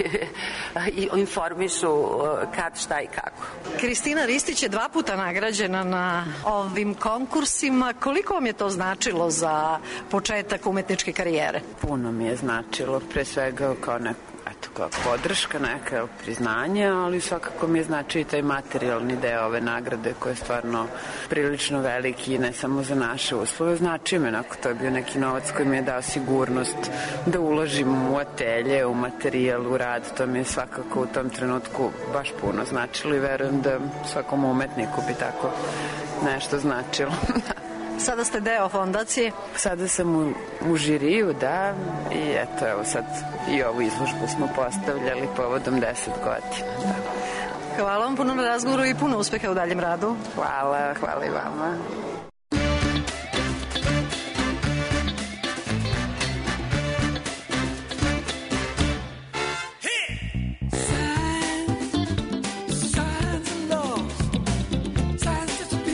informišu kad, šta i kako. Kristina Ristić je dva puta nagrađena na ovim konkursima. Koliko vam je to značilo za početak umetničke karijere? Puno mi je značilo, pre svega kao neka eto, kao podrška, neka priznanje, ali svakako mi je znači i taj materijalni deo ove nagrade koji je stvarno prilično veliki, ne samo za naše uslove, znači me, onako, to je bio neki novac koji mi je dao sigurnost da uložim u atelje, u materijal, u rad, to mi je svakako u tom trenutku baš puno značilo i verujem da svakom umetniku bi tako nešto značilo. Sada ste deo fondacije? Sada sam u, u žiriju, da, i eto, evo sad i ovu izložbu smo postavljali povodom deset godina. Da. Hvala vam puno na razgovoru i puno uspeha u daljem radu. Hvala, hvala i vama. Signs, signs are lost, signs disappear.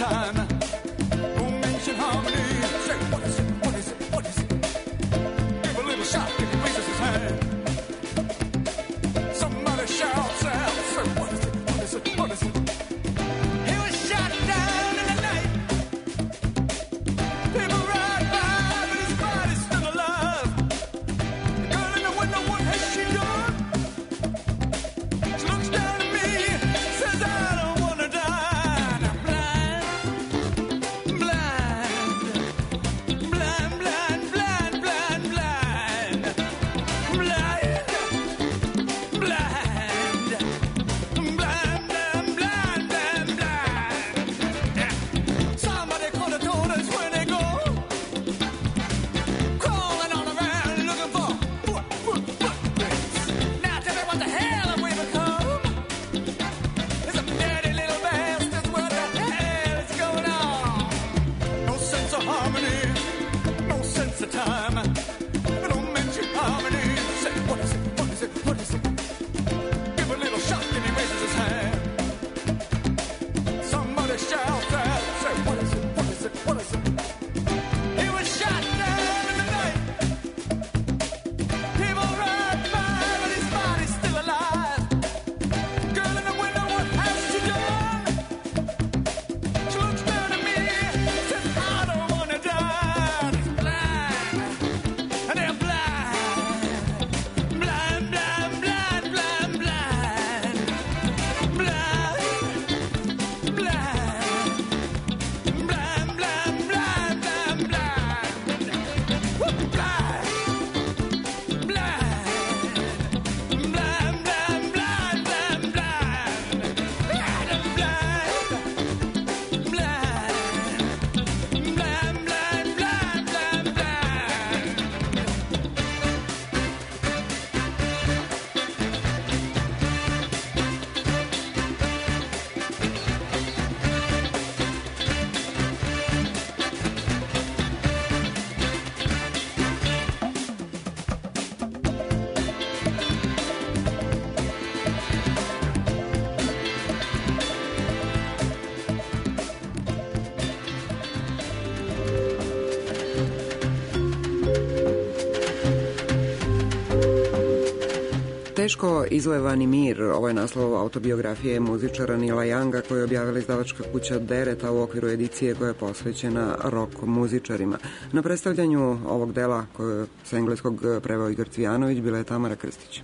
time. Don't mention harmony. Say, what is it? What is it? What is it? Give a little shock and he raises his hand. Somebody shouts out. Say, what is it? What is it? What is it? He was shot down in the night. People ride by, but his body's still alive. The girl in the window, what has she done? She looks down at me, says, I don't wanna die. And I'm blind, blind, blind, blind, blind, blind, blind, blind, blind, blind, blind, blind, blind, blind. Somebody could have told us where they go, crawling all around looking for foot, foot, footprints. Now tell me what the hell have we become? It's a dirty little bastards. What the hell is going on? No sense of harmony, no sense of time. Don't mention harmony. Say, what is it? What is it? What is it? Give a little shock and he raises his hand. Somebody shouts out. Say, what is it? What is it? What is it? He was shot down in the night. People ride by, but his body's still alive. Girl in the window, what has she done? She looks down at me, says, I don't wanna die. And he's blind, and they're blind, blind, blind, blind, blind, blind, blind, blind, blind, blind, blind, blind, blind, blind. Whoop, blind, blind, blind, blind, blind, blind, blind, blind, blind, blind, blind, blind, blind, blind. Teško izlevani mir, ovo je naslov autobiografije muzičara Nila Younga koju je objavila izdavačka kuća Dereta u okviru edicije koja je posvećena rock muzičarima. Na predstavljanju ovog dela koje sa engleskog preveo Igor Cvijanović bila je Tamara Krstić.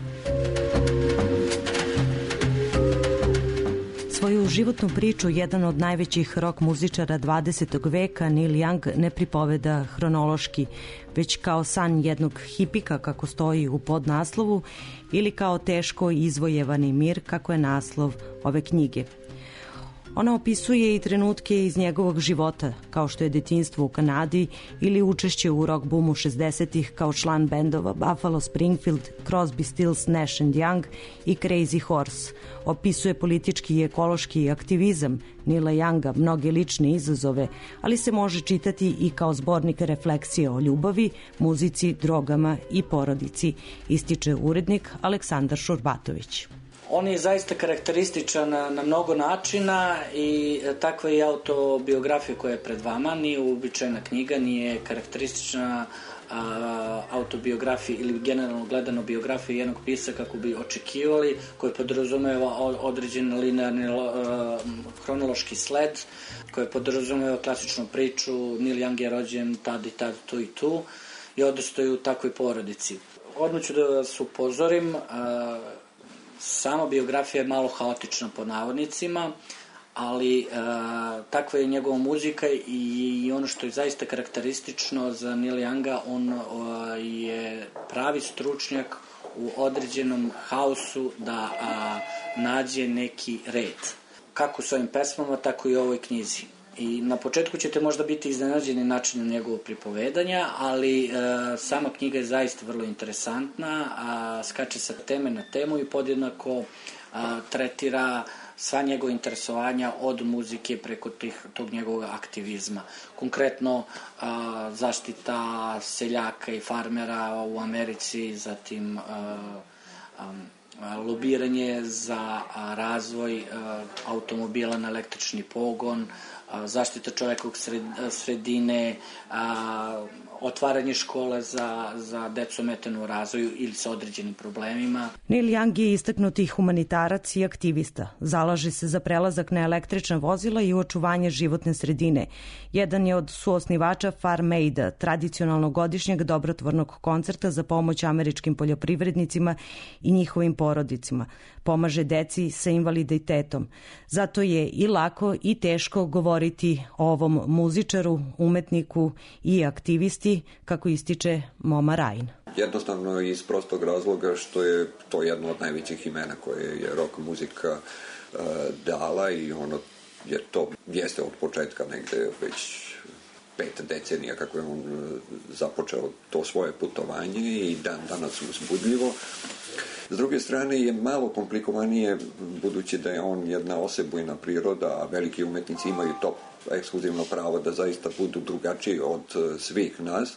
Svoju životnu priču jedan od najvećih rock muzičara dvadesetog veka, Neil Young, ne pripoveda hronološki, već kao san jednog hipika kako stoji u podnaslovu ili kao teško izvojevani mir kako je naslov ove knjige. Ona opisuje i trenutke iz njegovog života, kao što je detinjstvo u Kanadi ili učešće u rock boomu šezdesetih kao član bendova Buffalo Springfield, Crosby, Stills, Nash and Young i Crazy Horse. Opisuje politički i ekološki aktivizam Nila Younga, mnoge lične izazove, ali se može čitati i kao zbornik refleksije o ljubavi, muzici, drogama i porodici, ističe urednik Aleksandar Šurbatović. On je zaista karakterističan na, na mnogo načina i takva je autobiografija koja je pred vama. Nije uobičajena knjiga, nije karakteristična a, autobiografija ili generalno gledano biografija jednog pisa kako bi očekivali, koji podrazumeva određen linearni a, hronološki sled, koji podrazumeva klasičnu priču. Neil Young je rođen tad i tad, tu i tu i odrastao u takvoj porodici. Odmah ću da vas upozorim, a, sama biografija je malo haotična po navodnicima, ali e, takva je njegova muzika i, i ono što je zaista karakteristično za Neila Younga, on e, je pravi stručnjak u određenom haosu da a, nađe neki red. Kako s ovim pesmama, tako i u ovoj knjizi. I na početku ćete možda biti iznenađeni načinom njegovog pripovedanja, ali e, sama knjiga je zaista vrlo interesantna, a skače sa teme na temu i podjednako a, tretira sva njegova interesovanja od muzike preko tih, tog njegovog aktivizma. Konkretno a, zaštita seljaka i farmera u Americi, zatim a, a, lobiranje za razvoj automobila na električni pogon, a, zaštita čovekovog sred, sredine, a, otvaranje škola za, za decu ometenu u razvoju ili sa određenim problemima. Neil Young je istaknuti humanitarac i aktivista. Zalaže se za prelazak na električna vozila i očuvanje životne sredine. Jedan je od suosnivača Farm Aida, tradicionalnog godišnjeg dobrotvornog koncerta za pomoć američkim poljoprivrednicima i njihovim porodicima. Pomaže deci sa invaliditetom. Zato je i lako i teško govoriti o ovom muzičaru, umetniku i aktivisti, kako ističe Moma Rajn. Jednostavno iz prostog razloga što je to jedno od najvećih imena koje je rock muzika uh, dala i ono je to jeste od početka negde već pet decenija kako je on započeo to svoje putovanje i dan danas uzbudljivo. S druge strane je malo komplikovanije budući da je on jedna osebujna priroda, a veliki umetnici imaju to ekskluzivno pravo da zaista budu drugačiji od svih nas.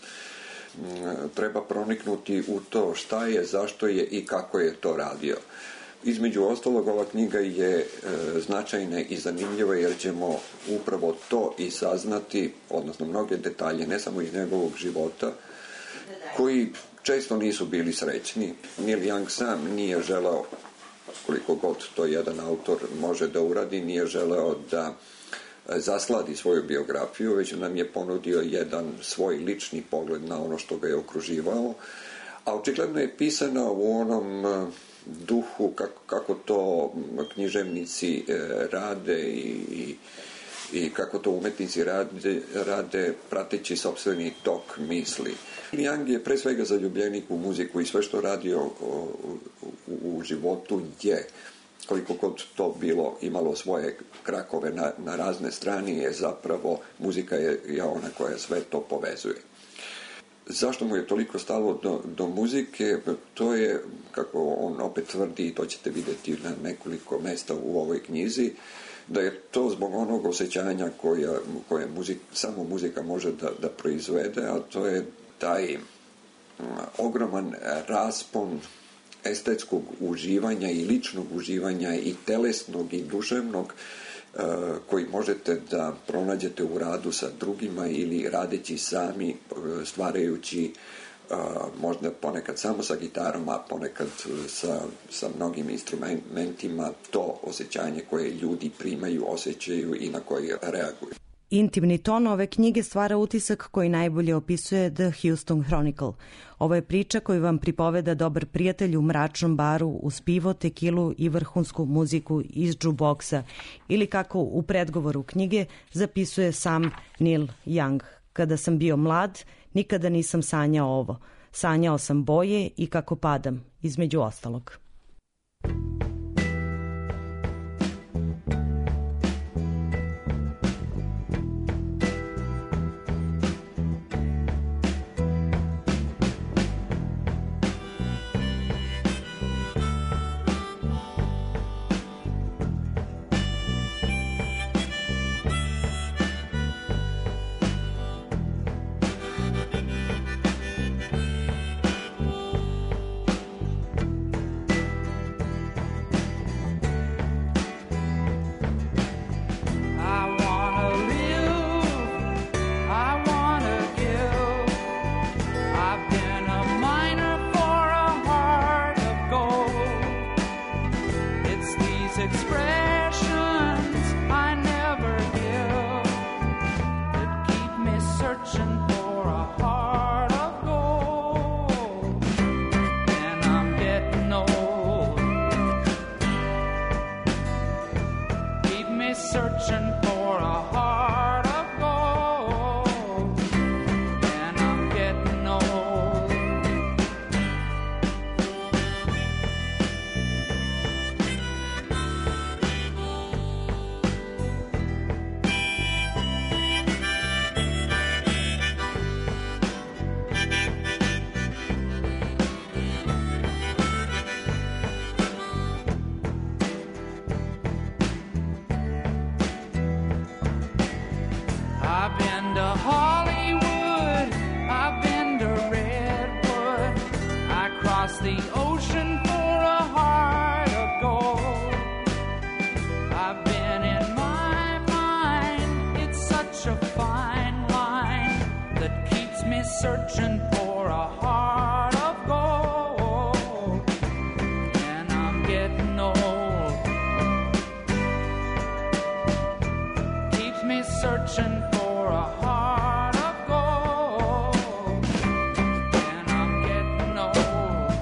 Treba proniknuti u to šta je, zašto je i kako je to radio. Između ostalog, ova knjiga je e, značajna i zanimljiva jer ćemo upravo to i saznati, odnosno mnoge detalje, ne samo iz njegovog života, koji često nisu bili srećni. Neil Young sam nije želeo, koliko god to jedan autor može da uradi, nije želeo da zasladi svoju biografiju, već nam je ponudio jedan svoj lični pogled na ono što ga je okruživao, a očigledno je pisano u onom duhu kako, kako to književnici rade i, i, i kako to umetnici rade, rade prateći sopstveni tok misli. Young je pre svega zaljubljenik u muziku i sve što radio u, u, u životu je, koliko god to bilo imalo svoje krakove na, na razne strane, je zapravo muzika je, je ona koja sve to povezuje. Zašto mu je toliko stalo do, do muzike? To je, kako on opet tvrdi, i to ćete vidjeti na nekoliko mesta u ovoj knjizi, da je to zbog onog osjećanja koja, koje muzik, samo muzika može da, da proizvede, a to je taj um, ogroman raspon estetskog uživanja i ličnog uživanja i telesnog i duševnog uh, koji možete da pronađete u radu sa drugima ili radeći sami, uh, stvarajući uh, možda ponekad samo sa gitarom, a ponekad sa, sa mnogim instrumentima, to osjećanje koje ljudi primaju, osjećaju i na koje reaguju. Intimni ton ove knjige stvara utisak koji najbolje opisuje The Houston Chronicle. Ovo je priča koju vam pripoveda dobar prijatelj u mračnom baru uz pivo, tekilu i vrhunsku muziku iz jukeboxa, ili kako u predgovoru knjige zapisuje sam Neil Young. Kada sam bio mlad, nikada nisam sanjao ovo. Sanjao sam boje i kako padam, između ostalog. I've been in my mind, such a fine line that keeps me searching for a heart of gold. And I'm getting old. Keeps me searching for a heart of gold. And I'm getting old.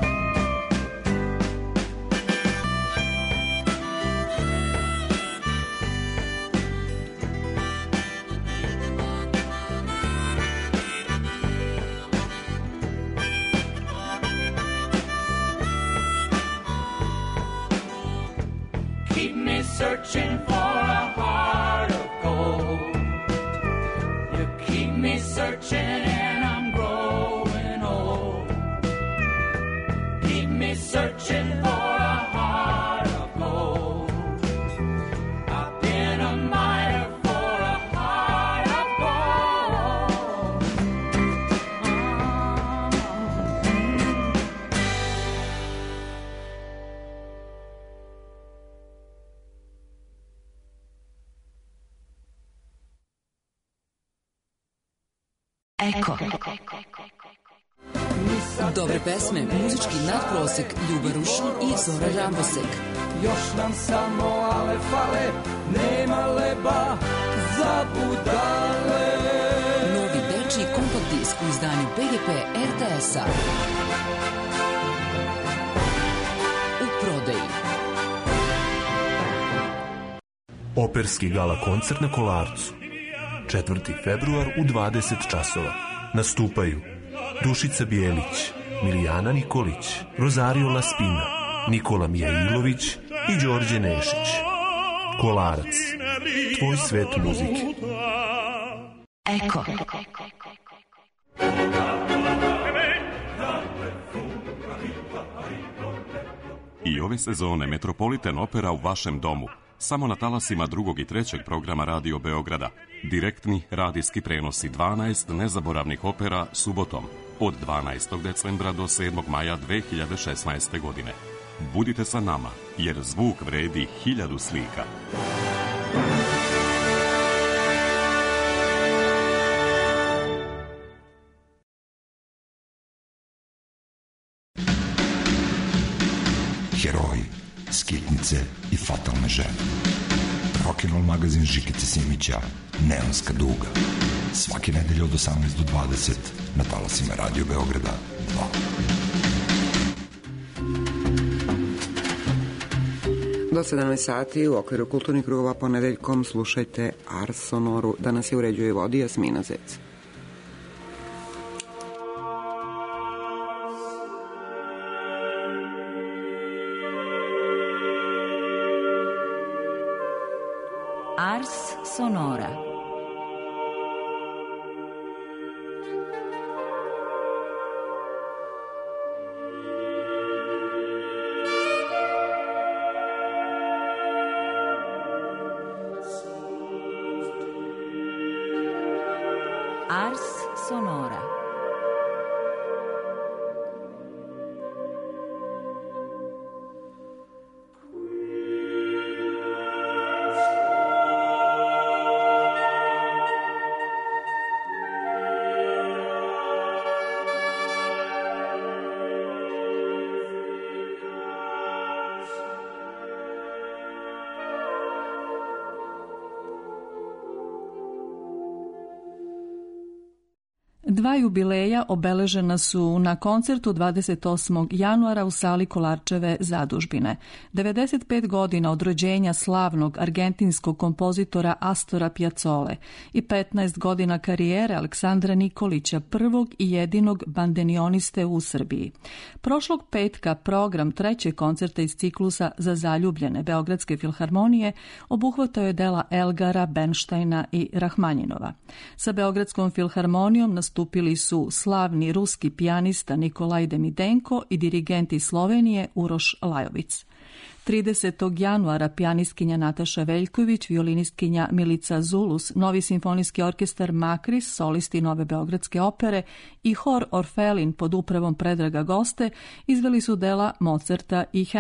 Keep me searching for a heart of gold. You keep me searching and I'm growing old. Keep me searching for a heart of gold. I've been a miner for a heart of gold. Eko. Dobre pesme, muzički nadprosek, Ljuba Rušin i Zora Rambosek. Još nam samo ale fale, nema leba za budale. Novi dečiji kompakt disk u izdanju P G P R T S-a. U prodaji. Operski gala koncert na Kolarcu. četvrti februar u dvadeset časova. Nastupaju Dušica Bijelić, Milijana Nikolić, Rosario Laspina, Nikola Mijailović i Đorđe Nešić. Kolarac. Tvoj svet muzike. Eko. I ove sezone Metropolitan Opera u vašem domu. Samo na talasima drugog i trećeg programa Radio Beograda. Direktni radijski prenosi dvanaest nezaboravnih opera subotom od dvanaestog decembra do sedmog maja dve hiljade šesnaeste. godine. Budite sa nama, jer zvuk vredi hiljadu slika. Heroji, skitnice i fatalne žene. Rock'n'roll magazin Žikice Simića, Neonska duga. Svake nedelje od osamnaest do dvadeset na talasima Radio Beograda dva. Do sedamnaest sati u okviru kulturnih krugova ponedeljkom slušajte Ars Sonoru. Danas je uređuje i vodi Jasmina Zec. Ars Sonora. Ars Sonora. Dva jubileja obeležena su na koncertu dvadeset osmog januara u sali Kolarčeve zadužbine. devedeset pet godina od rođenja slavnog argentinskog kompozitora Astora Piazzole i petnaest godina karijere Aleksandra Nikolića, prvog i jedinog bandenioniste u Srbiji. Prošlog petka program trećeg koncerta iz ciklusa Za zaljubljene Beogradske filharmonije obuhvatao je dela Elgara, Bernštajna i Rahmanjinova. Sa Beogradskom filharmonijom nastupili su slavni ruski pijanista Nikolaj Demidenko i dirigent iz Slovenije Uroš Lajovic. tridesetog januara pijanistkinja Nataša Veljković, violinistkinja Milica Zulus, Novi simfonijski orkestar Makris, solisti Nove Beogradske opere i hor Orfelin pod upravom Predraga Goste izveli su dela Mozarta i Hendla.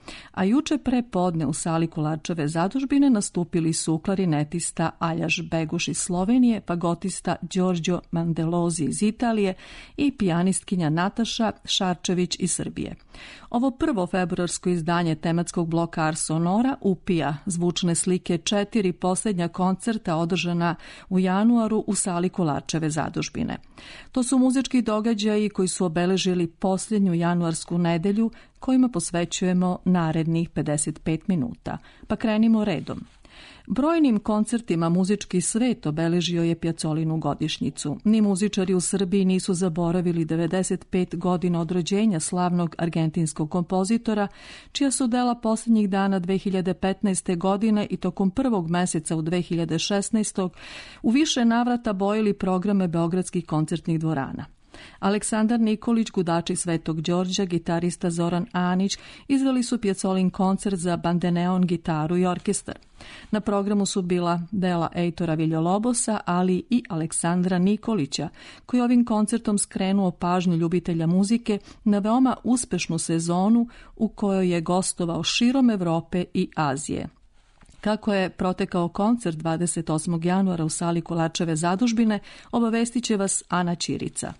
A juče pre podne u sali Kolarčeve zadužbine nastupili su klarinetista Aljaž Beguš iz Slovenije, fagotista Đorđo Mandelozi iz Italije i pijanistkinja Nataša Šarčević iz Srbije. Ovo prvo februarsko izdanje tematskog bloka Ars Sonora upija zvučne slike četiri posljednja koncerta održana u januaru u sali Kolarčeve zadužbine. To su muzički događaji koji su obeležili posljednju januarsku nedelju kojima posvećujemo narednih pedeset pet minuta. Pa krenimo redom. Brojnim koncertima muzički svet obeležio je Pjacolinu godišnjicu. Ni muzičari u Srbiji nisu zaboravili devedeset pet godina od rođenja slavnog argentinskog kompozitora, čija su dela posljednjih dana dve hiljade petnaeste. godine i tokom prvog meseca u dve hiljade šesnaestoj. u više navrata bojili programe beogradskih koncertnih dvorana. Aleksandar Nikolić, gudači Svetog Đorđa, gitarista Zoran Anić izveli su Pjacolin koncert za bandeneon, gitaru i orkestar. Na programu su bila dela Ejtora Viljolobosa, ali i Aleksandra Nikolića, koji ovim koncertom skrenuo pažnju ljubitelja muzike na veoma uspešnu sezonu u kojoj je gostovao širom Evrope i Azije. Kako je protekao koncert dvadeset osmog januara u sali Kolarčeve zadužbine, obavestit će vas Ana Ćirica.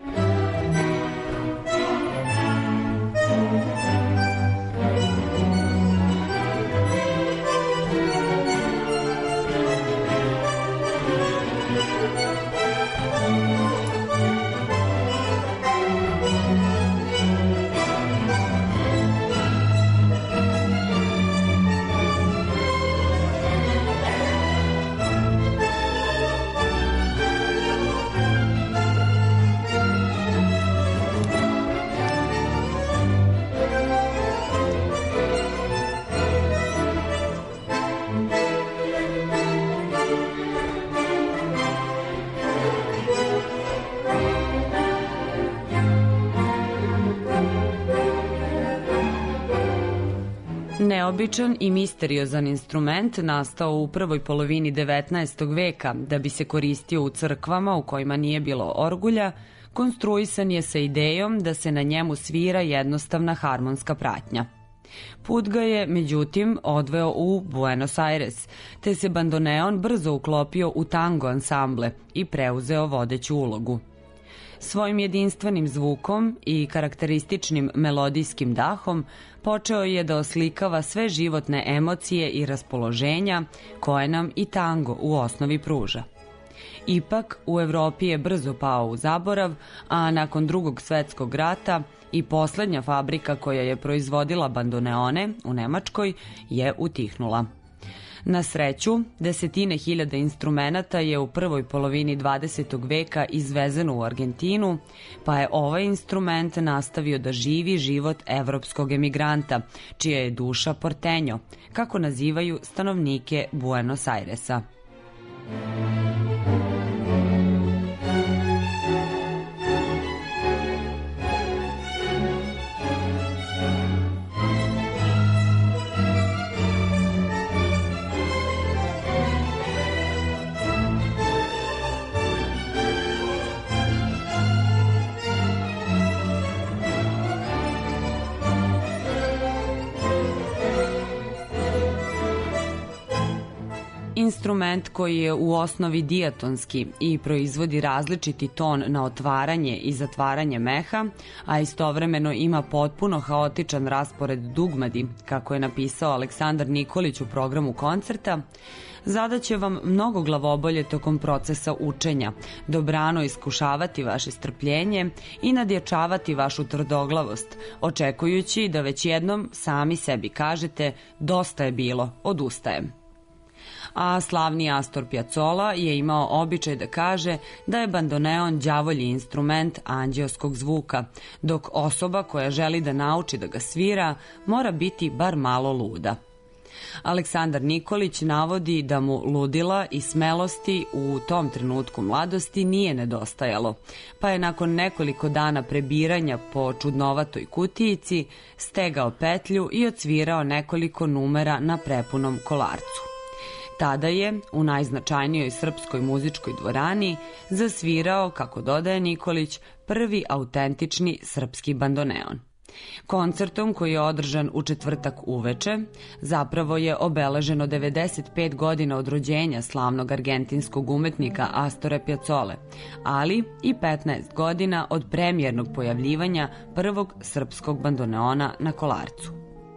Neobičan i misteriozan instrument nastao u prvoj polovini devetnaestog veka da bi se koristio u crkvama u kojima nije bilo orgulja, konstruisan je sa idejom da se na njemu svira jednostavna harmonska pratnja. Put ga je, međutim, odveo u Buenos Aires, te se bandoneon brzo uklopio u tango ansamble i preuzeo vodeću ulogu. Svojim jedinstvenim zvukom i karakterističnim melodijskim dahom počeo je da oslikava sve životne emocije i raspoloženja koje nam i tango u osnovi pruža. Ipak, u Evropi je brzo pao u zaborav, a nakon Drugog svetskog rata i poslednja fabrika koja je proizvodila bandoneone u Nemačkoj je utihnula. Na sreću, desetine hiljada instrumenata je u prvoj polovini dvadesetog veka izvezeno u Argentinu, pa je ovaj instrument nastavio da živi život evropskog emigranta, čija je duša porteño, kako nazivaju stanovnike Buenos Airesa. Instrument koji je u osnovi dijatonski i proizvodi različiti ton na otvaranje i zatvaranje meha, a istovremeno ima potpuno haotičan raspored dugmadi, kako je napisao Aleksandar Nikolić u programu koncerta, zadaće vam mnogo glavobolje tokom procesa učenja, dobrano iskušavati vaše strpljenje i nadjačavati vašu tvrdoglavost, očekujući da već jednom sami sebi kažete dosta je bilo, odustajem. A slavni Astor Piazzolla je imao običaj da kaže da je bandoneon đavolji instrument anđeoskog zvuka, dok osoba koja želi da nauči da ga svira mora biti bar malo luda. Aleksandar Nikolić navodi da mu ludila i smelosti u tom trenutku mladosti nije nedostajalo, pa je nakon nekoliko dana prebiranja po čudnovatoj kutijici stegao petlju i odsvirao nekoliko numera na prepunom kolarcu. Tada je, u najznačajnijoj srpskoj muzičkoj dvorani, zasvirao, kako dodaje Nikolić, prvi autentični srpski bandoneon. Koncertom koji je održan u četvrtak uveče zapravo je obeleženo devedeset pet godina od rođenja slavnog argentinskog umetnika Astora Piazzole, ali i petnaest godina od premijernog pojavljivanja prvog srpskog bandoneona na Kolarcu.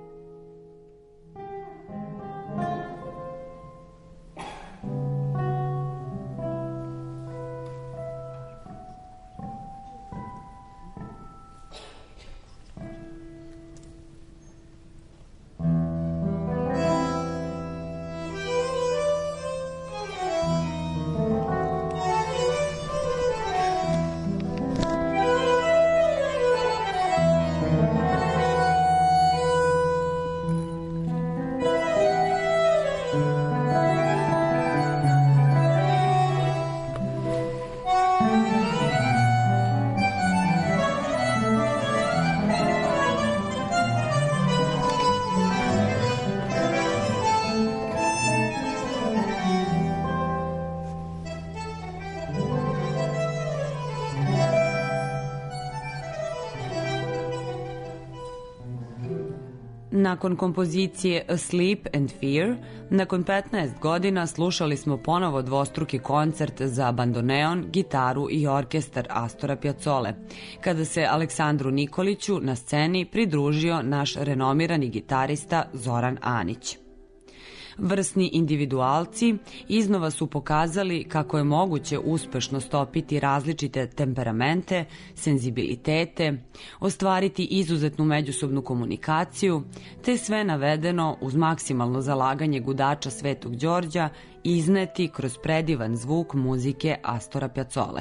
Nakon kompozicije Asleep and Fear, nakon petnaest godina slušali smo ponovo dvostruki koncert za bandoneon, gitaru i orkestar Astora Piazzole, kada se Aleksandru Nikoliću na sceni pridružio naš renomirani gitarista Zoran Anić. Vrsni individualci iznova su pokazali kako je moguće uspešno stopiti različite temperamente, senzibilitete, ostvariti izuzetnu međusobnu komunikaciju, te sve navedeno uz maksimalno zalaganje gudača Svetog Đorđa izneti kroz predivan zvuk muzike Astora Piazzole.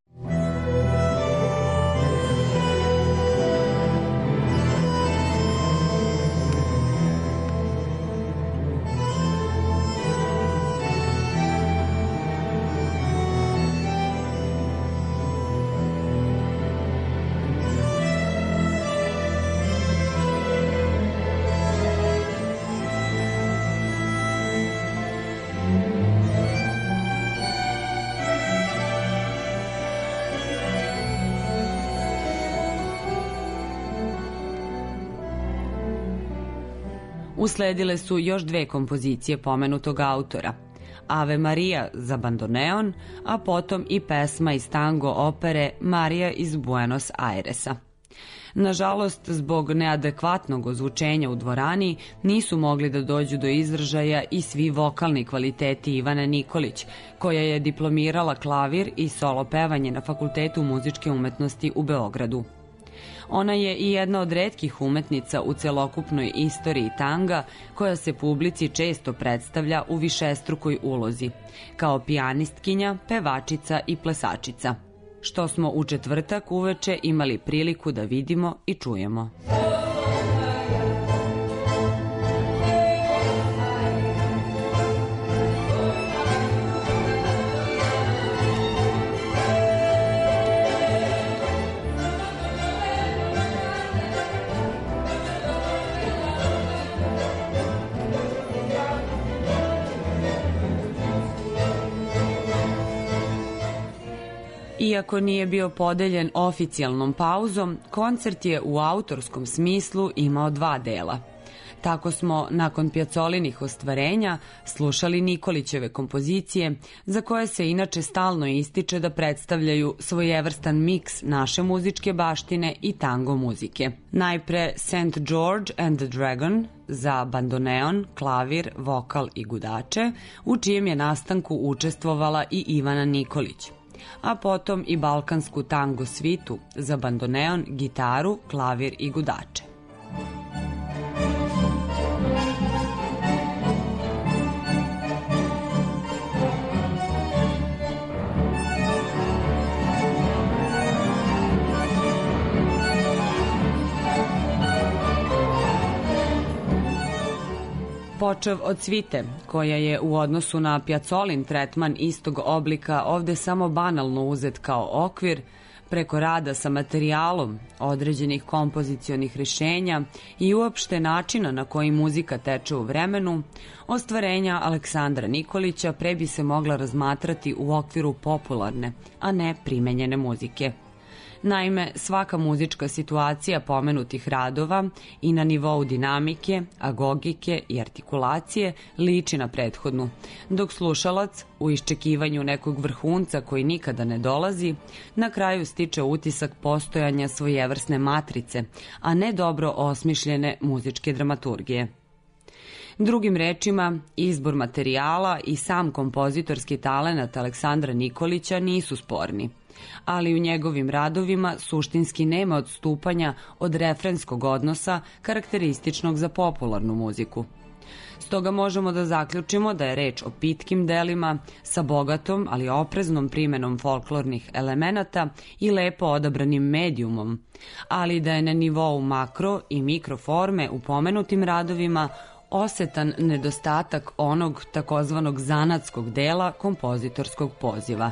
Usledile su još dve kompozicije pomenutog autora, Ave Maria za bandoneon, a potom i pesma iz tango opere Marija iz Buenos Airesa. Nažalost, zbog neadekvatnog ozvučenja u dvorani nisu mogli da dođu do izražaja i svi vokalni kvaliteti Ivane Nikolić, koja je diplomirala klavir i solo pevanje na Fakultetu muzičke umetnosti u Beogradu. Ona je i jedna od retkih umetnica u celokupnoj istoriji tanga koja se publici često predstavlja u višestrukoj ulozi, kao pijanistkinja, pevačica i plesačica, što smo u četvrtak uveče imali priliku da vidimo i čujemo. Iako nije bio podeljen oficijalnom pauzom, koncert je u autorskom smislu imao dva dela. Tako smo, nakon Piazzolinih ostvarenja, slušali Nikolićeve kompozicije, za koje se inače stalno ističe da predstavljaju svojevrstan miks naše muzičke baštine i tango muzike. Najpre Saint George and the Dragon za bandoneon, klavir, vokal i gudače, u čijem je nastanku učestvovala i Ivana Nikolić, a potom i balkansku tango svitu za bandoneon, gitaru, klavir i gudače. Počev od svite, koja je u odnosu na Piazzolin tretman istog oblika ovde samo banalno uzet kao okvir, preko rada sa materijalom, određenih kompozicionih rešenja i uopšte načina na koji muzika teče u vremenu, ostvarenja Aleksandra Nikolića pre bi se mogla razmatrati u okviru popularne, a ne primenjene muzike. Naime, svaka muzička situacija pomenutih radova i na nivou dinamike, agogike i artikulacije liči na prethodnu, dok slušalac, u iščekivanju nekog vrhunca koji nikada ne dolazi, na kraju stiče utisak postojanja svojevrsne matrice, a ne dobro osmišljene muzičke dramaturgije. Drugim rečima, izbor materijala i sam kompozitorski talenat Aleksandra Nikolića nisu sporni, ali u njegovim radovima suštinski nema odstupanja od refrenskog odnosa karakterističnog za popularnu muziku. Stoga možemo da zaključimo da je reč o pitkim delima sa bogatom, ali opreznom primenom folklornih elemenata i lepo odabranim medijumom, ali da je na nivou makro i mikroforme u pomenutim radovima osetan nedostatak onog takozvanog zanatskog dela kompozitorskog poziva.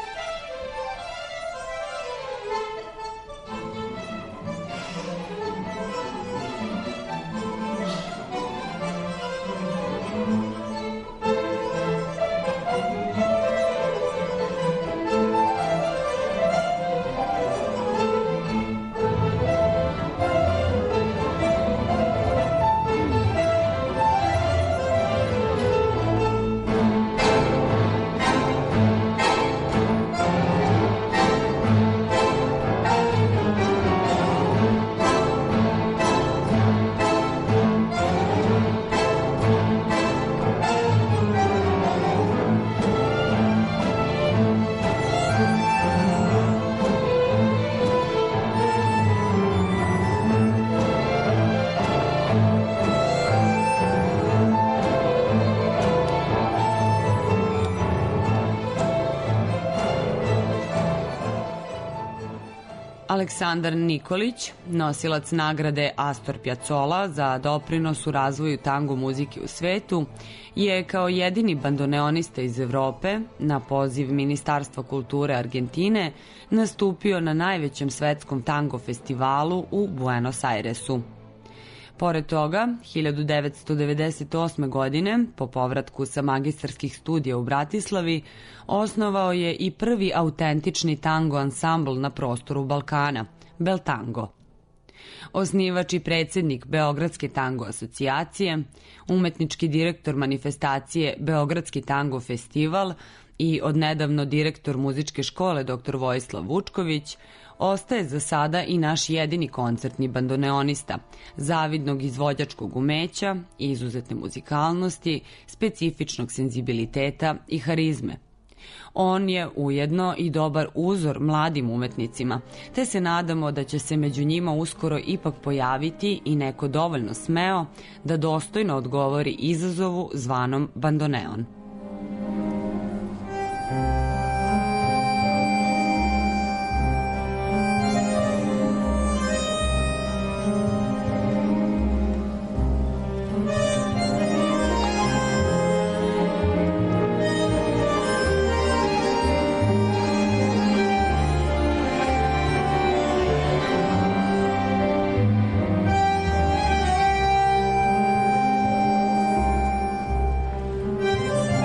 Aleksandar Nikolić, nosilac nagrade Astor Piazzolla za doprinos u razvoju tango muzike u svetu, je kao jedini bandoneonista iz Evrope na poziv Ministarstva kulture Argentine nastupio na najvećem svetskom tango festivalu u Buenos Airesu. Pored toga, hiljadu devetsto devedeset osme. godine, po povratku sa magistarskih studija u Bratislavi, osnovao je i prvi autentični tango ansambl na prostoru Balkana, Beltango. Osnivač i predsednik Beogradske tango asocijacije, umetnički direktor manifestacije Beogradski tango festival i odnedavno direktor muzičke škole dr Vojislav Vučković, ostaje za sada i naš jedini koncertni bandoneonista, zavidnog izvođačkog umeća, izuzetne muzikalnosti, specifičnog senzibiliteta i harizme. On je ujedno i dobar uzor mladim umetnicima, te se nadamo da će se među njima uskoro ipak pojaviti i neko dovoljno smeo da dostojno odgovori izazovu zvanom bandoneon. Thank you.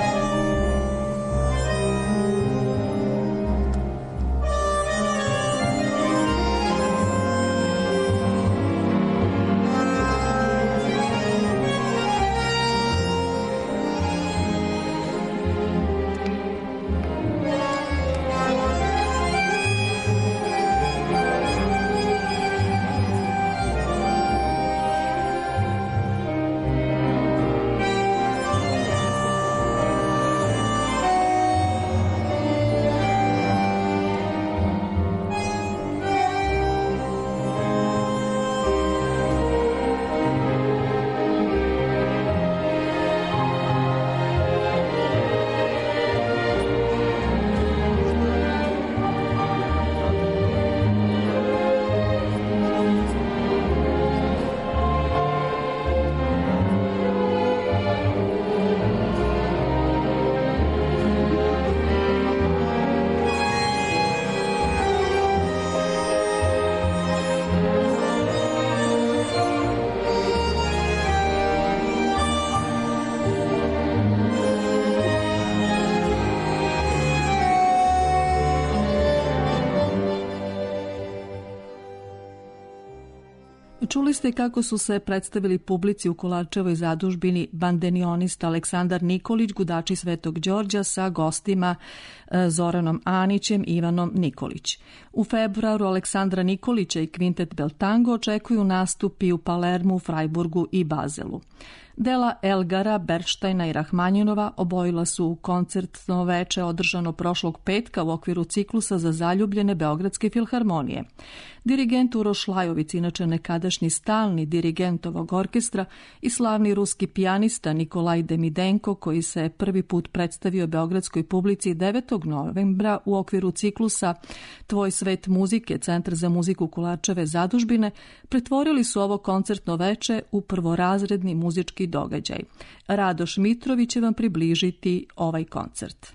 Čuli ste kako su se predstavili publici u Kolarčevoj zadužbini bandenionista Aleksandar Nikolić, gudači Svetog Đorđa sa gostima Zoranom Anićem i Ivanom Nikolić. U februaru Aleksandra Nikolića i Kvintet Beltango očekuju nastupi u Palermu, Frajburgu i Bazelu. Dela Elgara, Bernštajna i Rahmanjinova obojila su u koncertno veče održano prošlog petka u okviru ciklusa za zaljubljene Beogradske filharmonije. Dirigent Uroš Lajović, inače nekadašnji stalni dirigent ovog orkestra, i slavni ruski pijanista Nikolaj Demidenko, koji se prvi put predstavio beogradskoj publici devetog novembra u okviru ciklusa Tvoj svet muzike, Centar za muziku Kolarčeve zadužbine, pretvorili su ovo koncertno veče u prvorazredni muzički događaj. Radoš Mitrović će vam približiti ovaj koncert.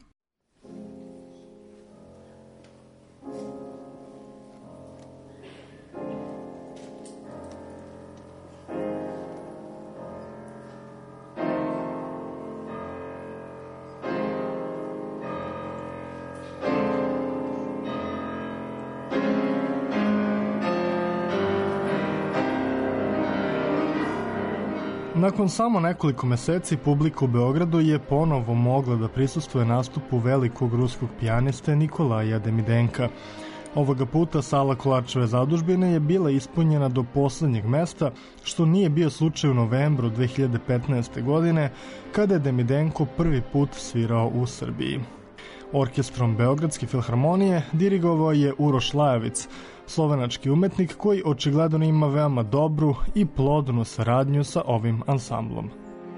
Nakon samo nekoliko meseci publika u Beogradu je ponovo mogla da prisustvuje nastupu velikog ruskog pijaniste Nikolaja Demidenka. Ovoga puta sala Kolarčeve zadužbine je bila ispunjena do poslednjeg mesta, što nije bio slučaj u novembru dve hiljade petnaeste. godine, kada je Demidenko prvi put svirao u Srbiji. Orkestrom Beogradske filharmonije dirigovao je Uroš Lajović, slovenački umetnik koji očigledno ima veoma dobru i plodnu saradnju sa ovim ansamblom.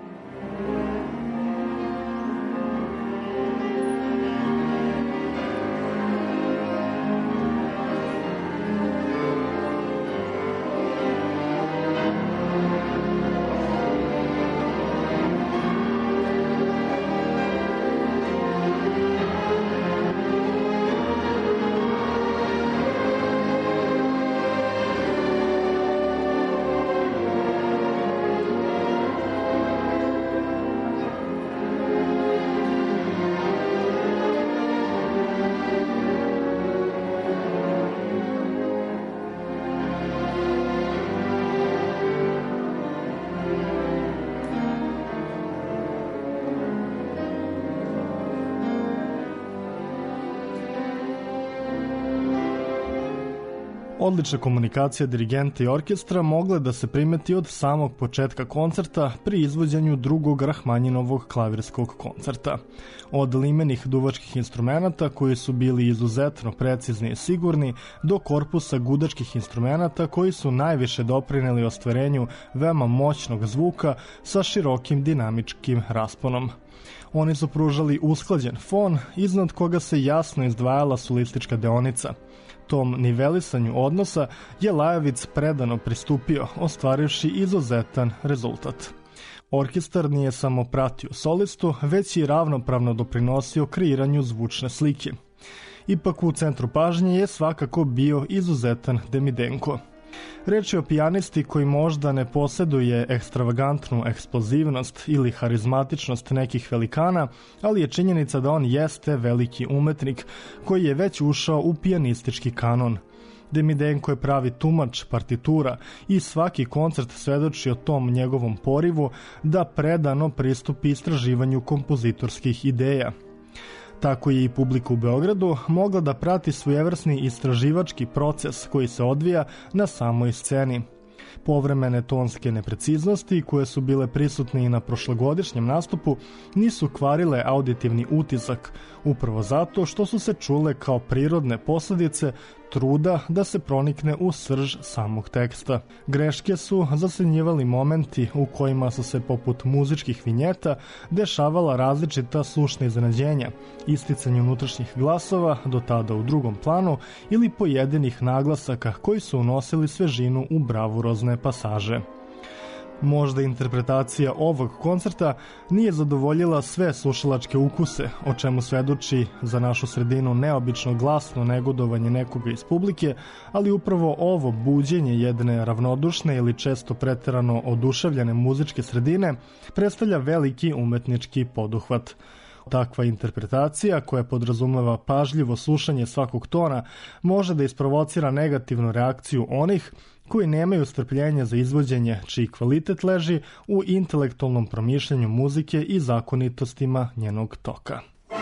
Odlična komunikacija dirigenta i orkestra mogla da se primeti od samog početka koncerta pri izvođenju drugog Rahmanjinovog klavirskog koncerta. Od limenih duvačkih instrumenata koji su bili izuzetno precizni i sigurni do korpusa gudačkih instrumenata koji su najviše doprineli ostvarenju veoma moćnog zvuka sa širokim dinamičkim rasponom. Oni su pružali usklađen fon iznad koga se jasno izdvajala solistička deonica. Tom nivelisanju odnosa je Lajović predano pristupio, ostvarivši izuzetan rezultat. Orkestar nije samo pratio solistu, već i ravnopravno doprinosio kreiranju zvučne slike. Ipak u centru pažnje je svakako bio izuzetan Demidenko. Reč je o pijanisti koji možda ne posjeduje ekstravagantnu eksplozivnost ili harizmatičnost nekih velikana, ali je činjenica da on jeste veliki umetnik koji je već ušao u pijanistički kanon. Demidenko je pravi tumač partitura i svaki koncert svedoči o tom njegovom porivu da predano pristupi istraživanju kompozitorskih ideja. Tako je i publika u Beogradu mogla da prati svojevrsni istraživački proces koji se odvija na samoj sceni. Povremene tonske nepreciznosti koje su bile prisutne i na prošlogodišnjem nastupu nisu kvarile auditivni utisak, upravo zato što su se čule kao prirodne posledice truda da se pronikne u srž samog teksta. Greške su zasenjivali momenti u kojima su se poput muzičkih vinjeta dešavala različita slušna iznenađenja, isticanje unutrašnjih glasova do tada u drugom planu ili pojedinih naglasaka koji su unosili svežinu u bravurozne pasaže. Možda interpretacija ovog koncerta nije zadovoljila sve slušalačke ukuse, o čemu svedoči za našu sredinu neobično glasno negodovanje nekoga iz publike, ali upravo ovo buđenje jedne ravnodušne ili često preterano oduševljene muzičke sredine predstavlja veliki umetnički poduhvat. Takva interpretacija, koja podrazumeva pažljivo slušanje svakog tona, može da isprovocira negativnu reakciju onih koji nemaju strpljenja za izvođenje, čiji kvalitet leži u intelektualnom promišljanju muzike i zakonitostima njenog toka.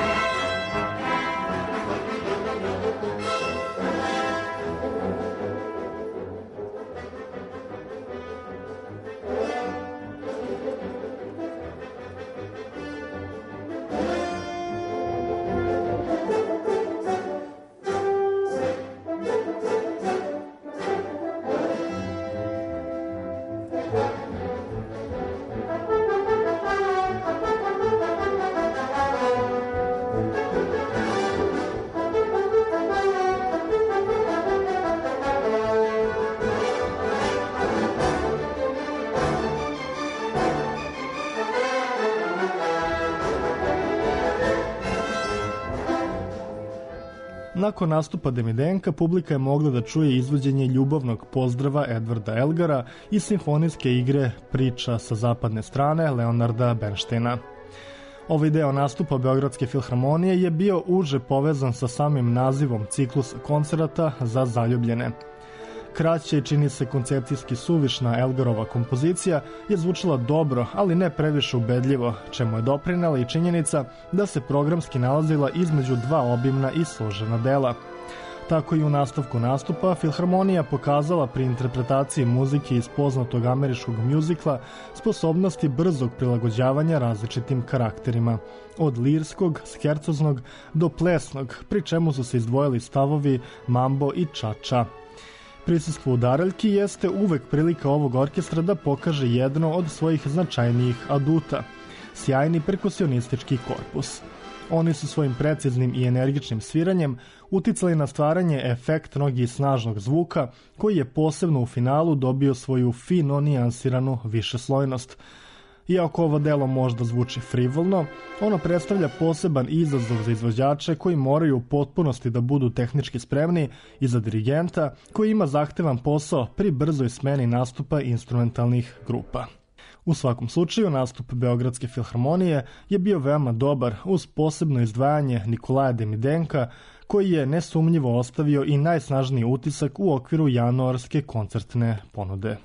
Nakon nastupa Demidenka, publika je mogla da čuje izvođenje ljubavnog pozdrava Edvarda Elgara i simfonijske igre Priča sa zapadne strane Leonarda Bernsteina. Ovaj deo nastupa Beogradske filharmonije je bio uže povezan sa samim nazivom ciklusa koncerata za zaljubljene. Kraća i čini se koncepcijski suvišna Elgarova kompozicija je zvučala dobro, ali ne previše ubedljivo, čemu je doprinela i činjenica da se programski nalazila između dva obimna i složena dela. Tako i u nastavku nastupa Filharmonija pokazala pri interpretaciji muzike iz poznatog američkog mjuzikla sposobnosti brzog prilagođavanja različitim karakterima, od lirskog, skercoznog do plesnog, pri čemu su se izdvojili stavovi mambo i čača. Prisustvo udaraljki jeste uvek prilika ovog orkestra da pokaže jedno od svojih značajnijih aduta, sjajni perkusionistički korpus. Oni su svojim preciznim i energičnim sviranjem uticali na stvaranje efektnog i snažnog zvuka, koji je posebno u finalu dobio svoju fino nijansiranu višeslojnost. Iako ovo delo možda zvuči frivolno, ono predstavlja poseban izazov za izvođače koji moraju u potpunosti da budu tehnički spremni i za dirigenta koji ima zahtevan posao pri brzoj smeni nastupa instrumentalnih grupa. U svakom slučaju, nastup Beogradske filharmonije je bio veoma dobar uz posebno izdvajanje Nikolaja Demidenka, koji je nesumnjivo ostavio i najsnažniji utisak u okviru januarske koncertne ponude.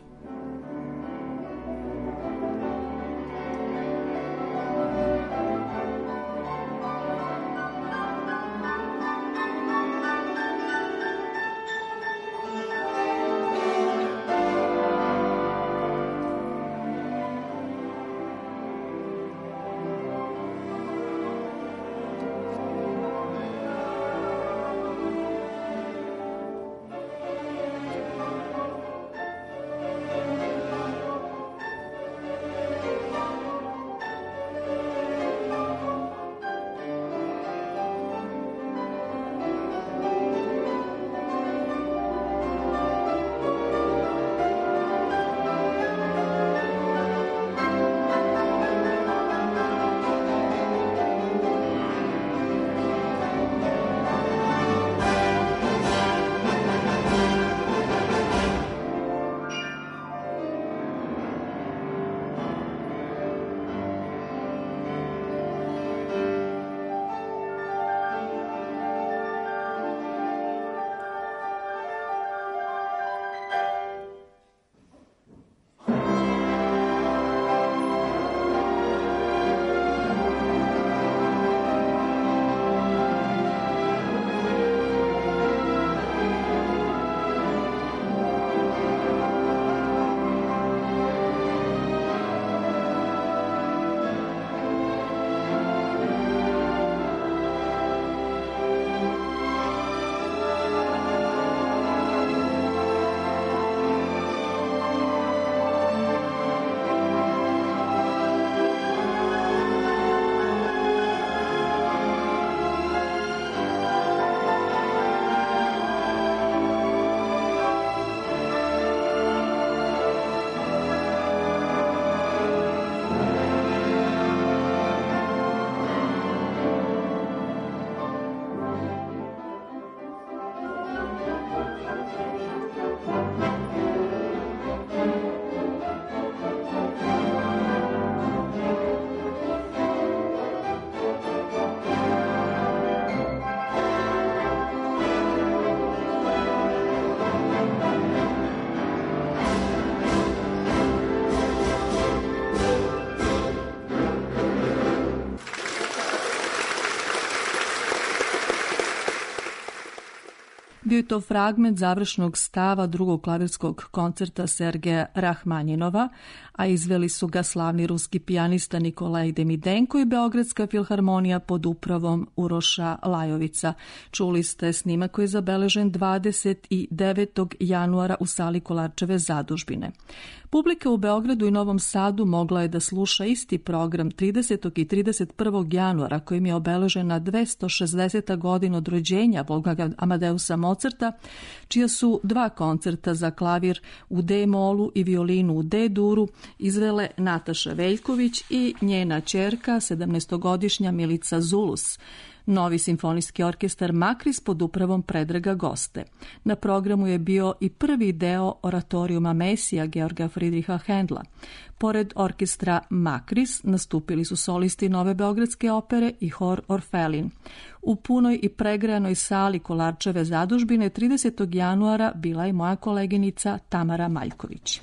Bio je to fragment završnog stava drugog klavirskog koncerta Sergeja Rahmanjinova, a izveli su ga slavni ruski pijanista Nikolaj Demidenko i Beogradska filharmonija pod upravom Uroša Lajovica. Čuli ste snimak koji je zabeležen dvadeset devetog januara u sali Kolarčeve zadužbine. Publika u Beogradu i Novom Sadu mogla je da sluša isti program tridesetog i trideset prvog januara kojim je obeležena dvesta šezdeseta godina od rođenja Wolfganga Amadeusa Mozarta, čija su dva koncerta za klavir u D-molu i violinu u D-duru izvele Nataša Veljković i njena ćerka, sedamnaestogodišnja Milica Zulus. Novi simfonijski orkestar Makris pod upravom Predraga Goste. Na programu je bio i prvi deo oratorijuma Mesija Georga Friedricha Hendla. Pored orkestra Makris nastupili su solisti Nove beogradske opere i hor Orfelin. U punoj i pregrejanoj sali Kolarčeve zadužbine tridesetog januara bila je moja koleginica Tamara Maljković.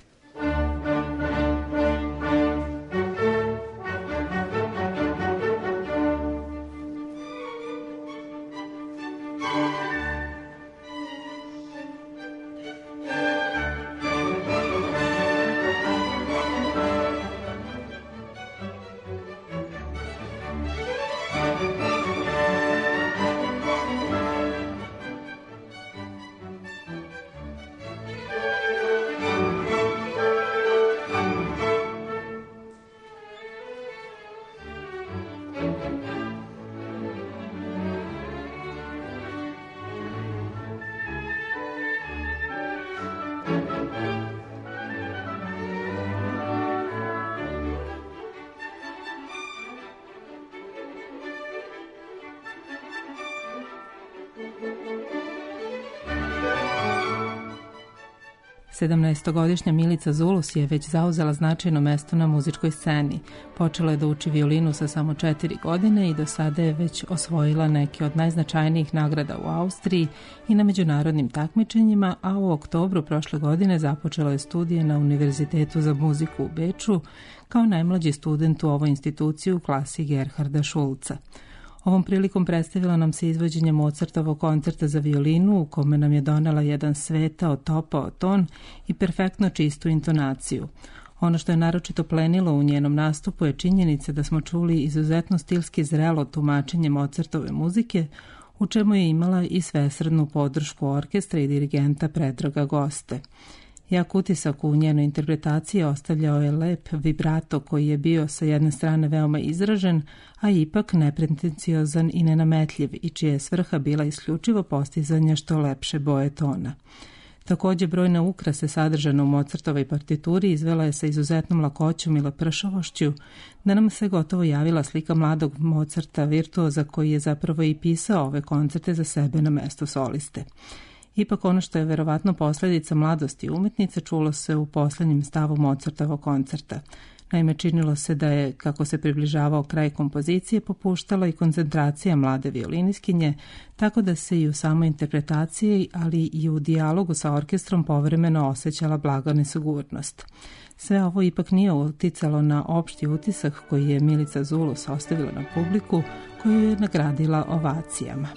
sedamnaestogodišnja Milica Zulus je već zauzela značajno mesto na muzičkoj sceni. Počela je da uči violinu sa samo četiri godine i do sada je već osvojila neke od najznačajnijih nagrada u Austriji i na međunarodnim takmičenjima, a u oktobru prošle godine započela je studije na Univerzitetu za muziku u Beču kao najmlađi student u ovoj instituciji u klasi Gerharda Šulca. Ovom prilikom predstavila nam se izvođenje Mozartovog koncerta za violinu u kome nam je donela jedan svetao, topao ton i perfektno čistu intonaciju. Ono što je naročito plenilo u njenom nastupu je činjenica da smo čuli izuzetno stilski zrelo tumačenje Mozartove muzike, u čemu je imala i svesrdnu podršku orkestra i dirigenta Predraga Goste. Jak utisak u njenoj interpretaciji ostavljao je lep vibrato koji je bio sa jedne strane veoma izražen, a ipak nepretenciozan i nenametljiv i čija je svrha bila isključivo postizanje što lepše boje tona. Također brojne ukrase sadržane u Mozartovoj partituri izvela je sa izuzetnom lakoćom i lepršavošću, da nam se gotovo javila slika mladog Mozarta virtuoza koji je zapravo i pisao ove koncerte za sebe na mesto soliste. Ipak ono što je verovatno posljedica mladosti umetnice čulo se u posljednjem stavu Mozartovog koncerta. Naime, činilo se da je, kako se približavao kraj kompozicije, popuštala i koncentracija mlade violiniskinje, tako da se i u samoj interpretaciji, ali i u dijalogu sa orkestrom povremeno osjećala blaga nesigurnost. Sve ovo ipak nije uticalo na opšti utisak koji je Milica Zulus ostavila na publiku, koju je nagradila ovacijama.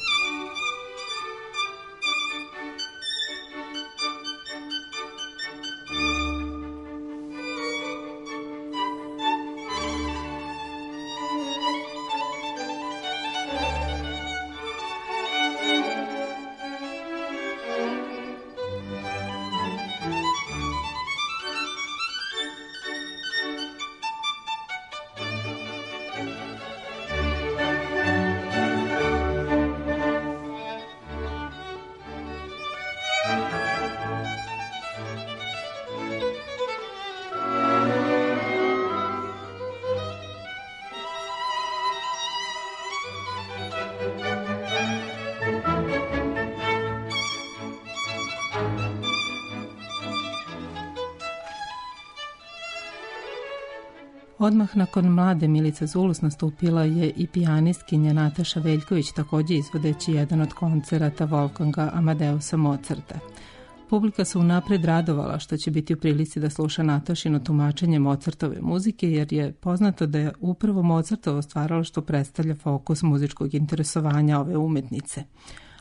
Odmah nakon mlade Milice Zulus nastupila je i pijanistkinja Nataša Veljković, također izvodeći jedan od koncerata Wolfganga Amadeusa Mozarta. Publika se unapred radovala što će biti u prilici da sluša Natašino tumačenje Mozartove muzike, jer je poznato da je upravo Mozartovo stvaralaštvo predstavlja fokus muzičkog interesovanja ove umetnice.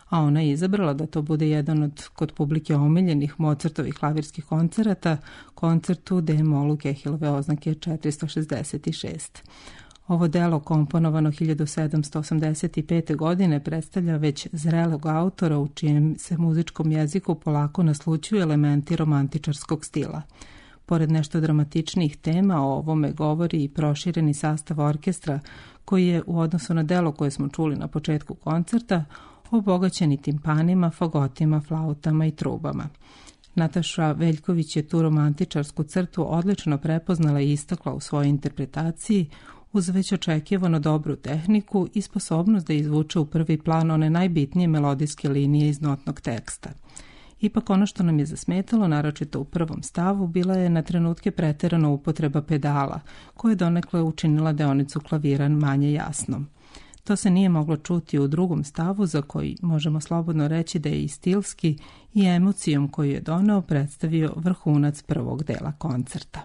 a ona je izabrala da to bude jedan od kod publike omiljenih Mozartovih klavirskih koncerata, koncert u D-molu Kehilove oznake četiristo šezdeset šest. Ovo delo, komponovano hiljadu sedamsto osamdeset pete. godine, predstavlja već zrelog autora u čijem se muzičkom jeziku polako naslućuju elementi romantičarskog stila. Pored nešto dramatičnijih tema, o ovome govori i prošireni sastav orkestra, koji je u odnosu na delo koje smo čuli na početku koncerta, obogaćeni timpanima, fagotima, flautama i trubama. Nataša Veljković je tu romantičarsku crtu odlično prepoznala i istakla u svojoj interpretaciji, uz već očekivano dobru tehniku i sposobnost da izvuče u prvi plan one najbitnije melodijske linije iz notnog teksta. Ipak ono što nam je zasmetalo, naročito u prvom stavu, bila je na trenutke preterana upotreba pedala, koja je donekle učinila deonicu klavira manje jasnom. To se nije moglo čuti u drugom stavu, za koji možemo slobodno reći da je i stilski i emocijom koju je doneo predstavio vrhunac prvog dela koncerta.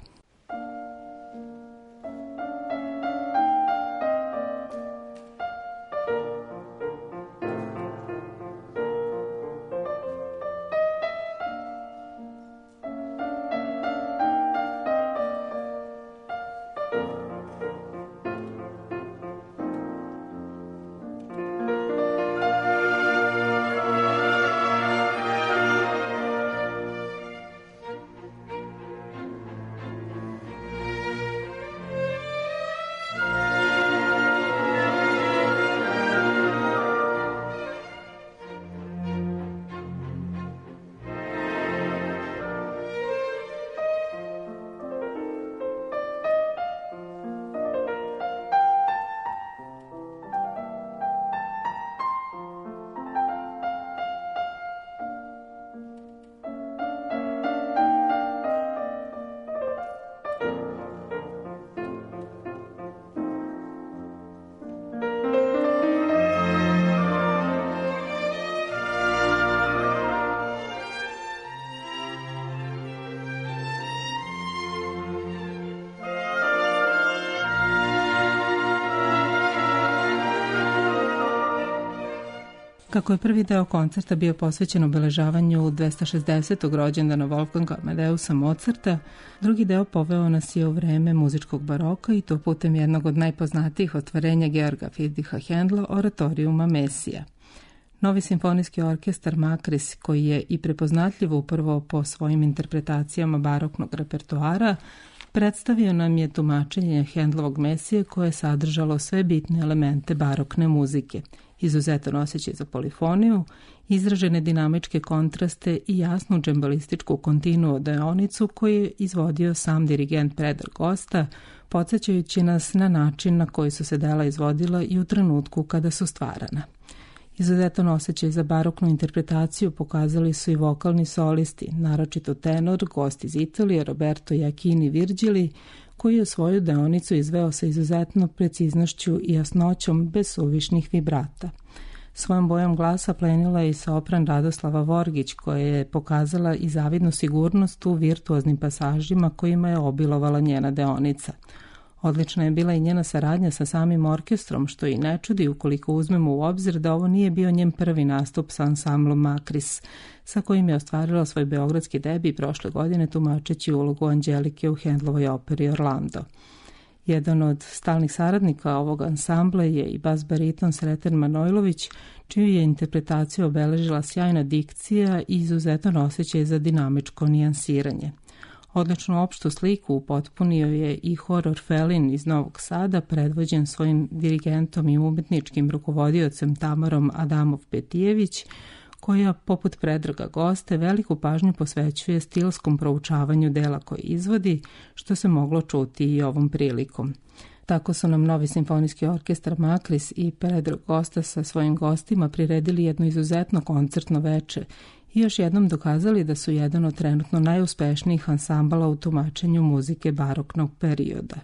Kako je prvi deo koncerta bio posvećen obeležavanju dvesta šezdesetog rođendana Wolfganga Amadeusa Mozarta, drugi deo poveo nas je u vreme muzičkog baroka i to putem jednog od najpoznatijih otvorenja Georga Friedricha Händla, oratorijuma Mesija. Novi simfonijski orkestar Makris, koji je i prepoznatljiv upravo po svojim interpretacijama baroknog repertoara, predstavio nam je tumačenje Händlovog Mesije koje je sadržalo sve bitne elemente barokne muzike, izuzetan osjećaj za polifoniju, izražene dinamičke kontraste i jasnu džembalističku kontinuo deonicu koju je izvodio sam dirigent Predrag Gosta, podsjećajući nas na način na koji su se dela izvodila i u trenutku kada su stvarana. Izuzetan osjećaj za baroknu interpretaciju pokazali su i vokalni solisti, naročito tenor, gost iz Italije Roberto Iachini Virgili, koji je svoju deonicu izveo sa izuzetnom preciznošću i jasnoćom bez suvišnih vibrata. Svojom bojom glasa plenila je i sopran Radoslava Vorgić, koja je pokazala i zavidnu sigurnost u virtuoznim pasažima kojima je obilovala njena deonica. Odlična je bila i njena saradnja sa samim orkestrom, što i ne čudi ukoliko uzmemo u obzir da ovo nije bio njen prvi nastup sa ansamblom Makris, sa kojim je ostvarila svoj beogradski debi prošle godine tumačeći ulogu Anđelike u Händlovoj operi Orlando. Jedan od stalnih saradnika ovog ansambla je i bas bariton Sreten Manojlović, čiju je interpretaciju obeležila sjajna dikcija i izuzetan osjećaj za dinamičko nijansiranje. Odličnu opštu sliku upotpunio je i hor Orfelin iz Novog Sada, predvođen svojim dirigentom i umetničkim rukovodiocem Tamarom Adamov-Petijević, koja, poput Predraga Goste, veliku pažnju posvećuje stilskom proučavanju dela koje izvodi, što se moglo čuti i ovom prilikom. Tako su nam novi simfonijski orkestar Makris i Predrag Gosta sa svojim gostima priredili jedno izuzetno koncertno veče i još jednom dokazali da su jedan od trenutno najuspešnijih ansambala u tumačenju muzike baroknog perioda.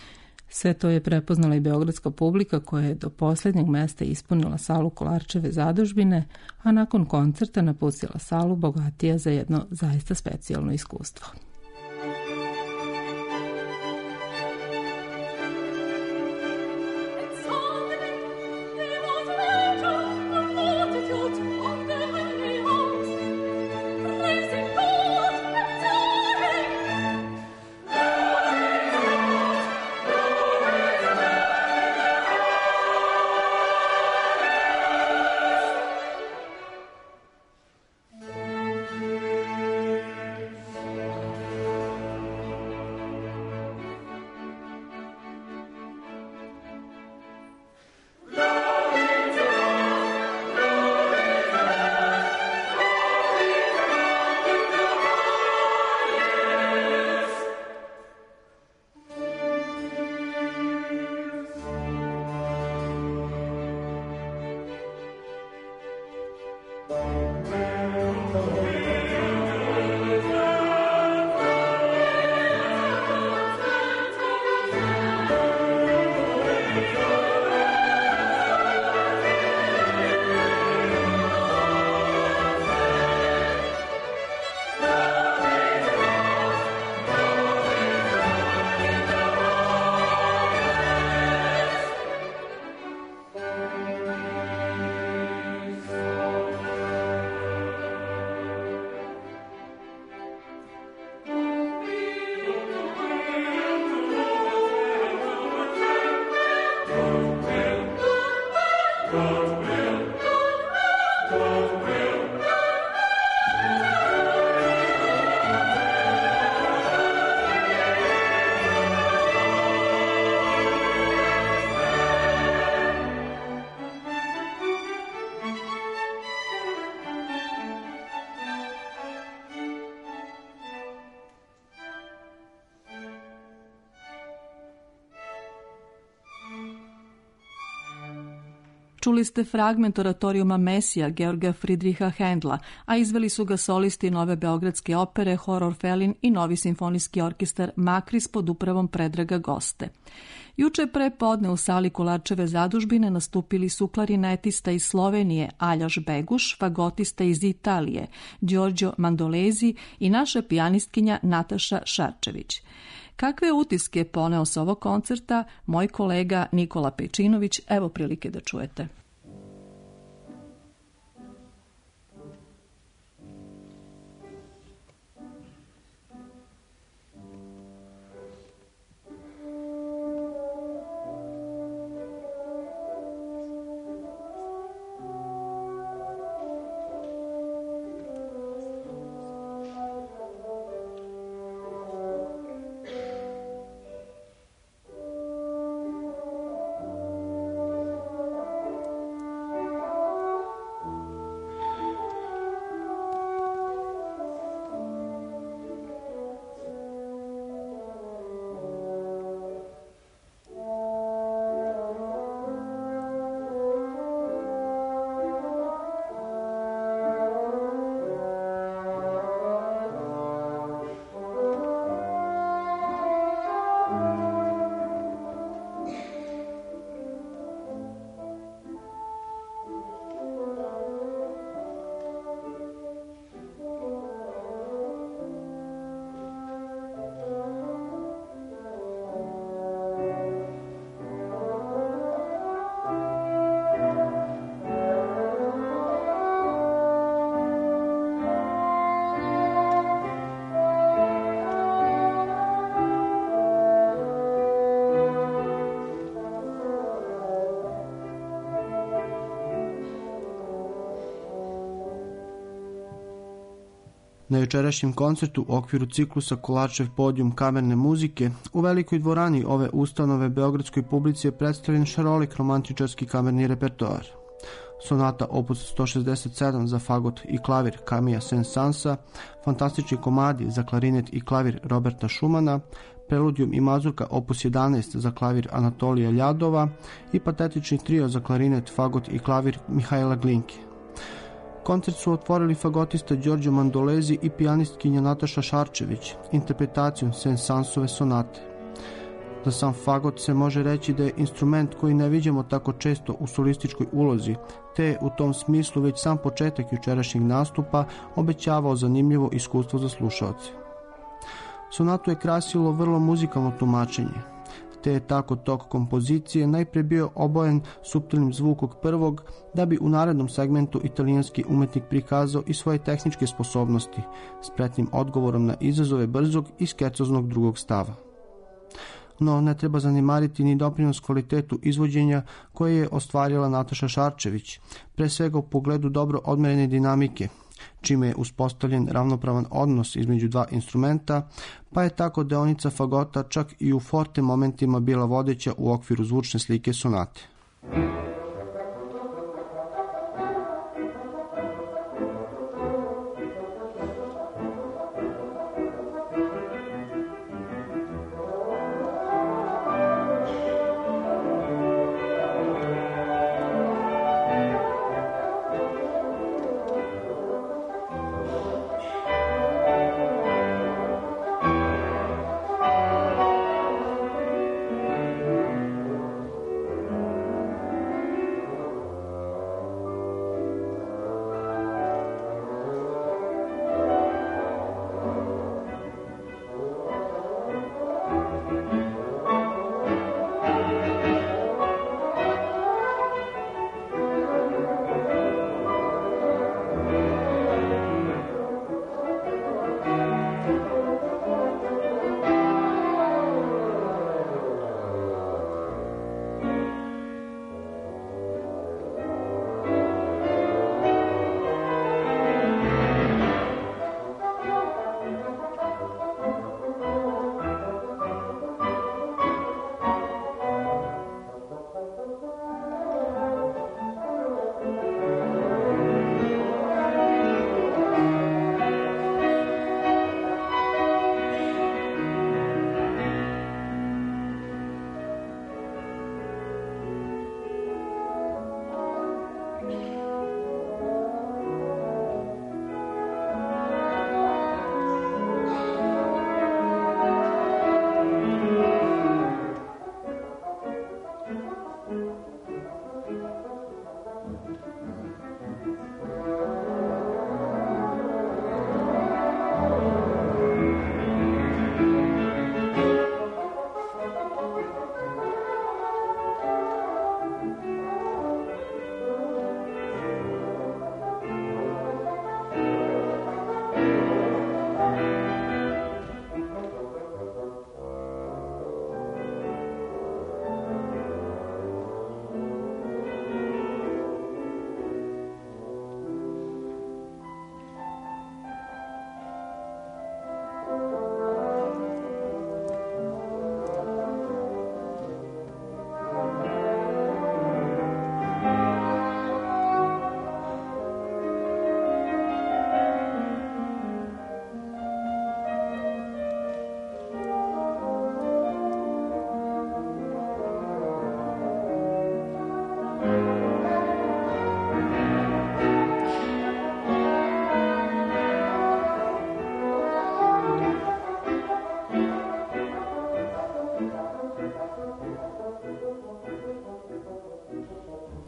Sve to je prepoznala i beogradska publika koja je do posljednjeg mesta ispunila salu Kolarčeve zadužbine, a nakon koncerta napustila salu bogatija za jedno zaista specijalno iskustvo. Oh Čuli ste fragment oratorijuma Mesija Georga Friedricha Hendla, a izveli su ga solisti Nove beogradske opere Horor Felin i Novi simfonijski orkestar Makris pod upravom Predraga Goste. Juče pre podne u sali Kolarčeve zadužbine nastupili su klarinetista iz Slovenije Aljaž Beguš, fagotista iz Italije Giorgio Mandolezi i naša pijanistkinja Nataša Šarčević. Kakve utiske je poneo s ovog koncerta moj kolega Nikola Pejčinović, evo prilike da čujete. Na jučerašnjem koncertu u okviru ciklusa Kolarčev podijum kamerne muzike u velikoj dvorani ove ustanove beogradskoj publici je predstavljen šarolik romantičarski kamerni repertoar. Sonata opus sto šezdeset sedam za fagot i klavir Camilla Saint-Sansa, fantastični komadi za klarinet i klavir Roberta Schumana, preludijum i mazurka opus jedanaest za klavir Anatolija Ljadova i patetični trio za klarinet, fagot i klavir Mihajla Glinke. Koncert su otvorili fagotista Giorgio Mandolezi i pijanistkinja Nataša Šarčević, interpretacijom Saint-Sansove sonate. Za sam fagot se može reći da je instrument koji ne viđamo tako često u solističkoj ulozi, te je u tom smislu već sam početak jučerašnjeg nastupa obećavao zanimljivo iskustvo za slušaoce. Sonatu je krasilo vrlo muzikalno tumačenje, te je tako tok kompozicije najpre bio obojen suptilnim zvukog prvog, da bi u narednom segmentu italijanski umetnik prikazao i svoje tehničke sposobnosti, spretnim odgovorom na izazove brzog i skecoznog drugog stava. No, ne treba zanimariti ni doprinos kvalitetu izvođenja koje je ostvarila Nataša Šarčević, pre svega u pogledu dobro odmerene dinamike, čime je uspostavljen ravnopravan odnos između dva instrumenta, pa je tako deonica fagota čak i u forte momentima bila vodeća u okviru zvučne slike sonate.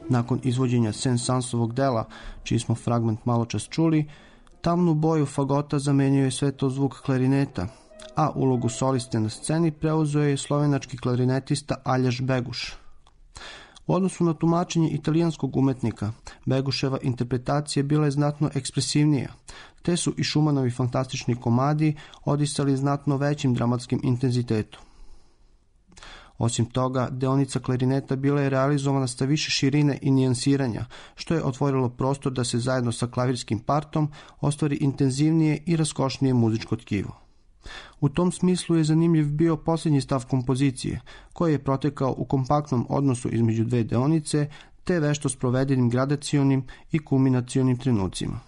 Nakon izvođenja Saint-Saënsovog dela, čiji smo fragment malo čas čuli, tamnu boju fagota zamenio je sve to zvuk klarineta, a ulogu soliste na sceni preuzeo je slovenački klarinetista Aljaž Beguš. U odnosu na tumačenje italijanskog umetnika, Beguševa interpretacija bila je znatno ekspresivnija, te su i Šumanovi fantastični komadi odisali znatno većim dramatskim intenzitetom. Osim toga, deonica klarineta bila je realizovana sa više širine i nijansiranja, što je otvorilo prostor da se zajedno sa klavirskim partom ostvari intenzivnije i raskošnije muzičko tkivo. U tom smislu je zanimljiv bio posljednji stav kompozicije, koji je protekao u kompaktnom odnosu između dve deonice, te vešto sprovedenim gradacionim i kulminacionim trenucima.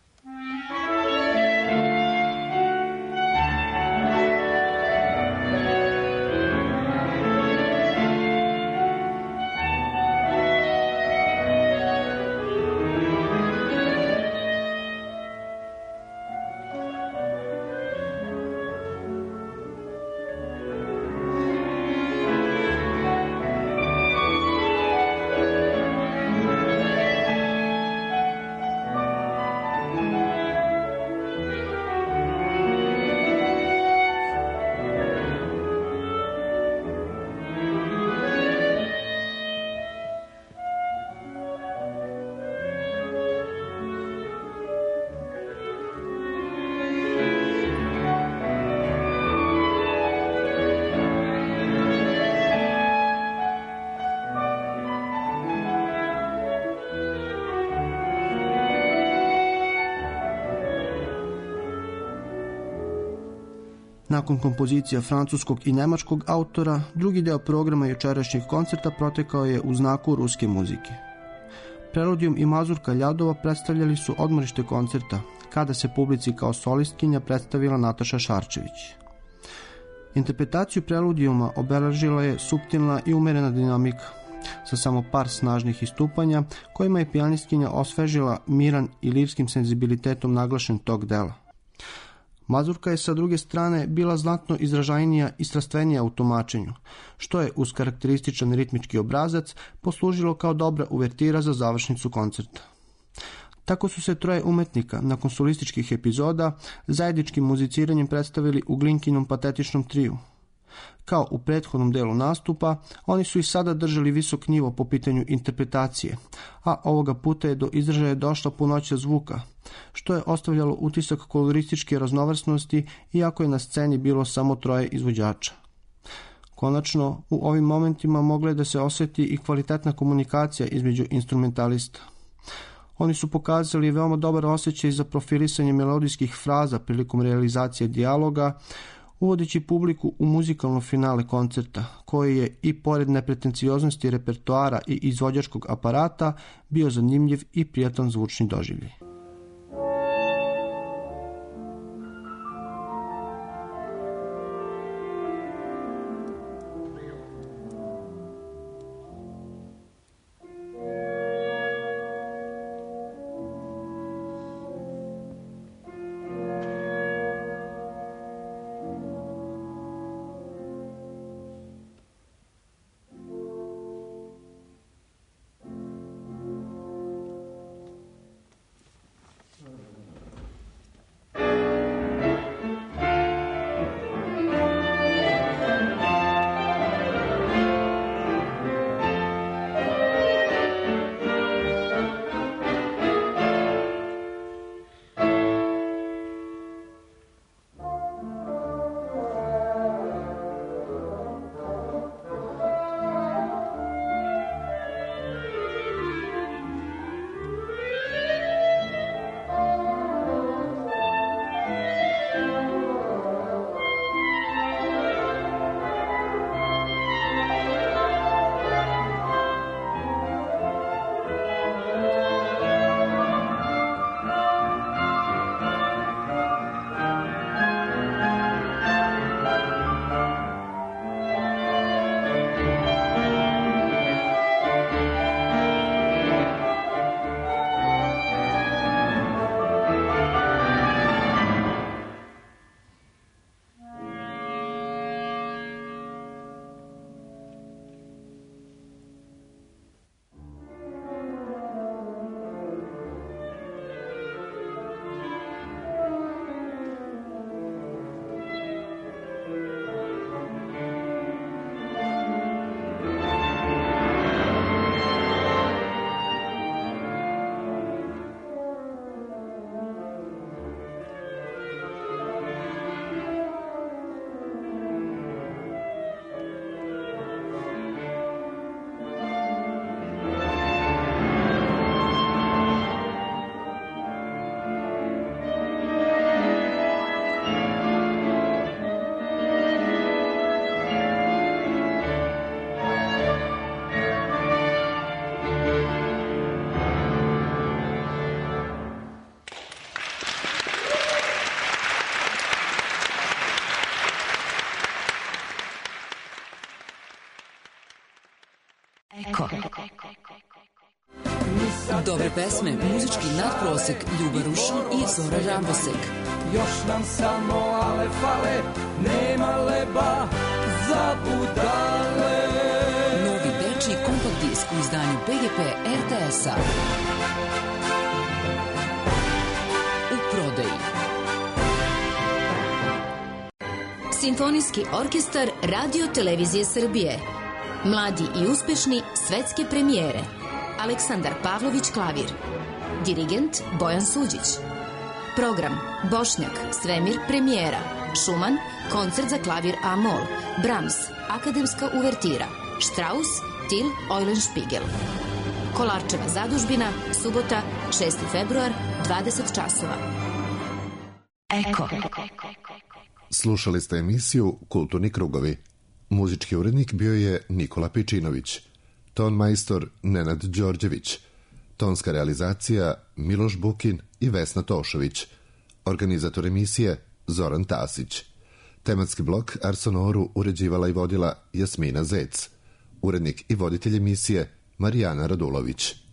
Nakon kompozicija francuskog i nemačkog autora, drugi deo programa jučerašnjeg koncerta protekao je u znaku ruske muzike. Preludijum i Mazurka Ljadova predstavljali su odmorište koncerta, kada se publici kao solistkinja predstavila Nataša Šarčević. Interpretaciju preludijuma obeležila je suptilna i umerena dinamika, sa samo par snažnih istupanja, kojima je pijanistkinja osvežila miran i lirskim senzibilitetom naglašen tog dela. Mazurka je sa druge strane bila znatno izražajnija i strastvenija u tumačenju, što je uz karakterističan ritmički obrazac poslužilo kao dobra uvertira za završnicu koncerta. Tako su se troje umetnika, nakon solističkih epizoda, zajedničkim muziciranjem predstavili u Glinkinom patetičnom triju. Kao u prethodnom delu nastupa, oni su i sada držali visok nivo po pitanju interpretacije, a ovoga puta je do izražaja došla punoća zvuka, što je ostavljalo utisak kolorističke raznovrsnosti, iako je na sceni bilo samo troje izvođača. Konačno, u ovim momentima mogla je da se osjeti i kvalitetna komunikacija između instrumentalista. Oni su pokazali veoma dobar osjećaj za profilisanje melodijskih fraza prilikom realizacije dijaloga, uvodeći publiku u muzikalno finale koncerta, koji je i pored nepretencioznosti repertoara i izvođačkog aparata bio zanimljiv i prijatan zvučni doživljaj. Dobre pesme, muzički nadprosek, Ljuba Rušin i Zora Rambosek. Još nam samo ale fale, nema leba za budale. Novi dečiji kompakt disk u izdanju P G P R T S-a. U prodaji. Simfonijski orkestar Radio Televizije Srbije. Mladi i uspešni svetske premijere. Aleksandar Pavlović klavir. Dirigent Bojan Suđić. Program Bošnjak, Svemir premijera. Šuman, koncert za klavir A-mol. Brahms, akademska uvertira. Strauss, Till Eulenspiegel. Kolarčeva zadužbina, subota, šesti februar, dvadeset časova. Eko. Slušali ste emisiju Kulturni krugovi. Muzički urednik bio je Nikola Pičinović. Ton majstor Nenad Đorđević. Tonska realizacija Miloš Bukin i Vesna Tošović. Organizator emisije Zoran Tasić. Tematski blok Arsonoru uređivala i vodila Jasmina Zec. Urednik i voditelj emisije Marijana Radulović.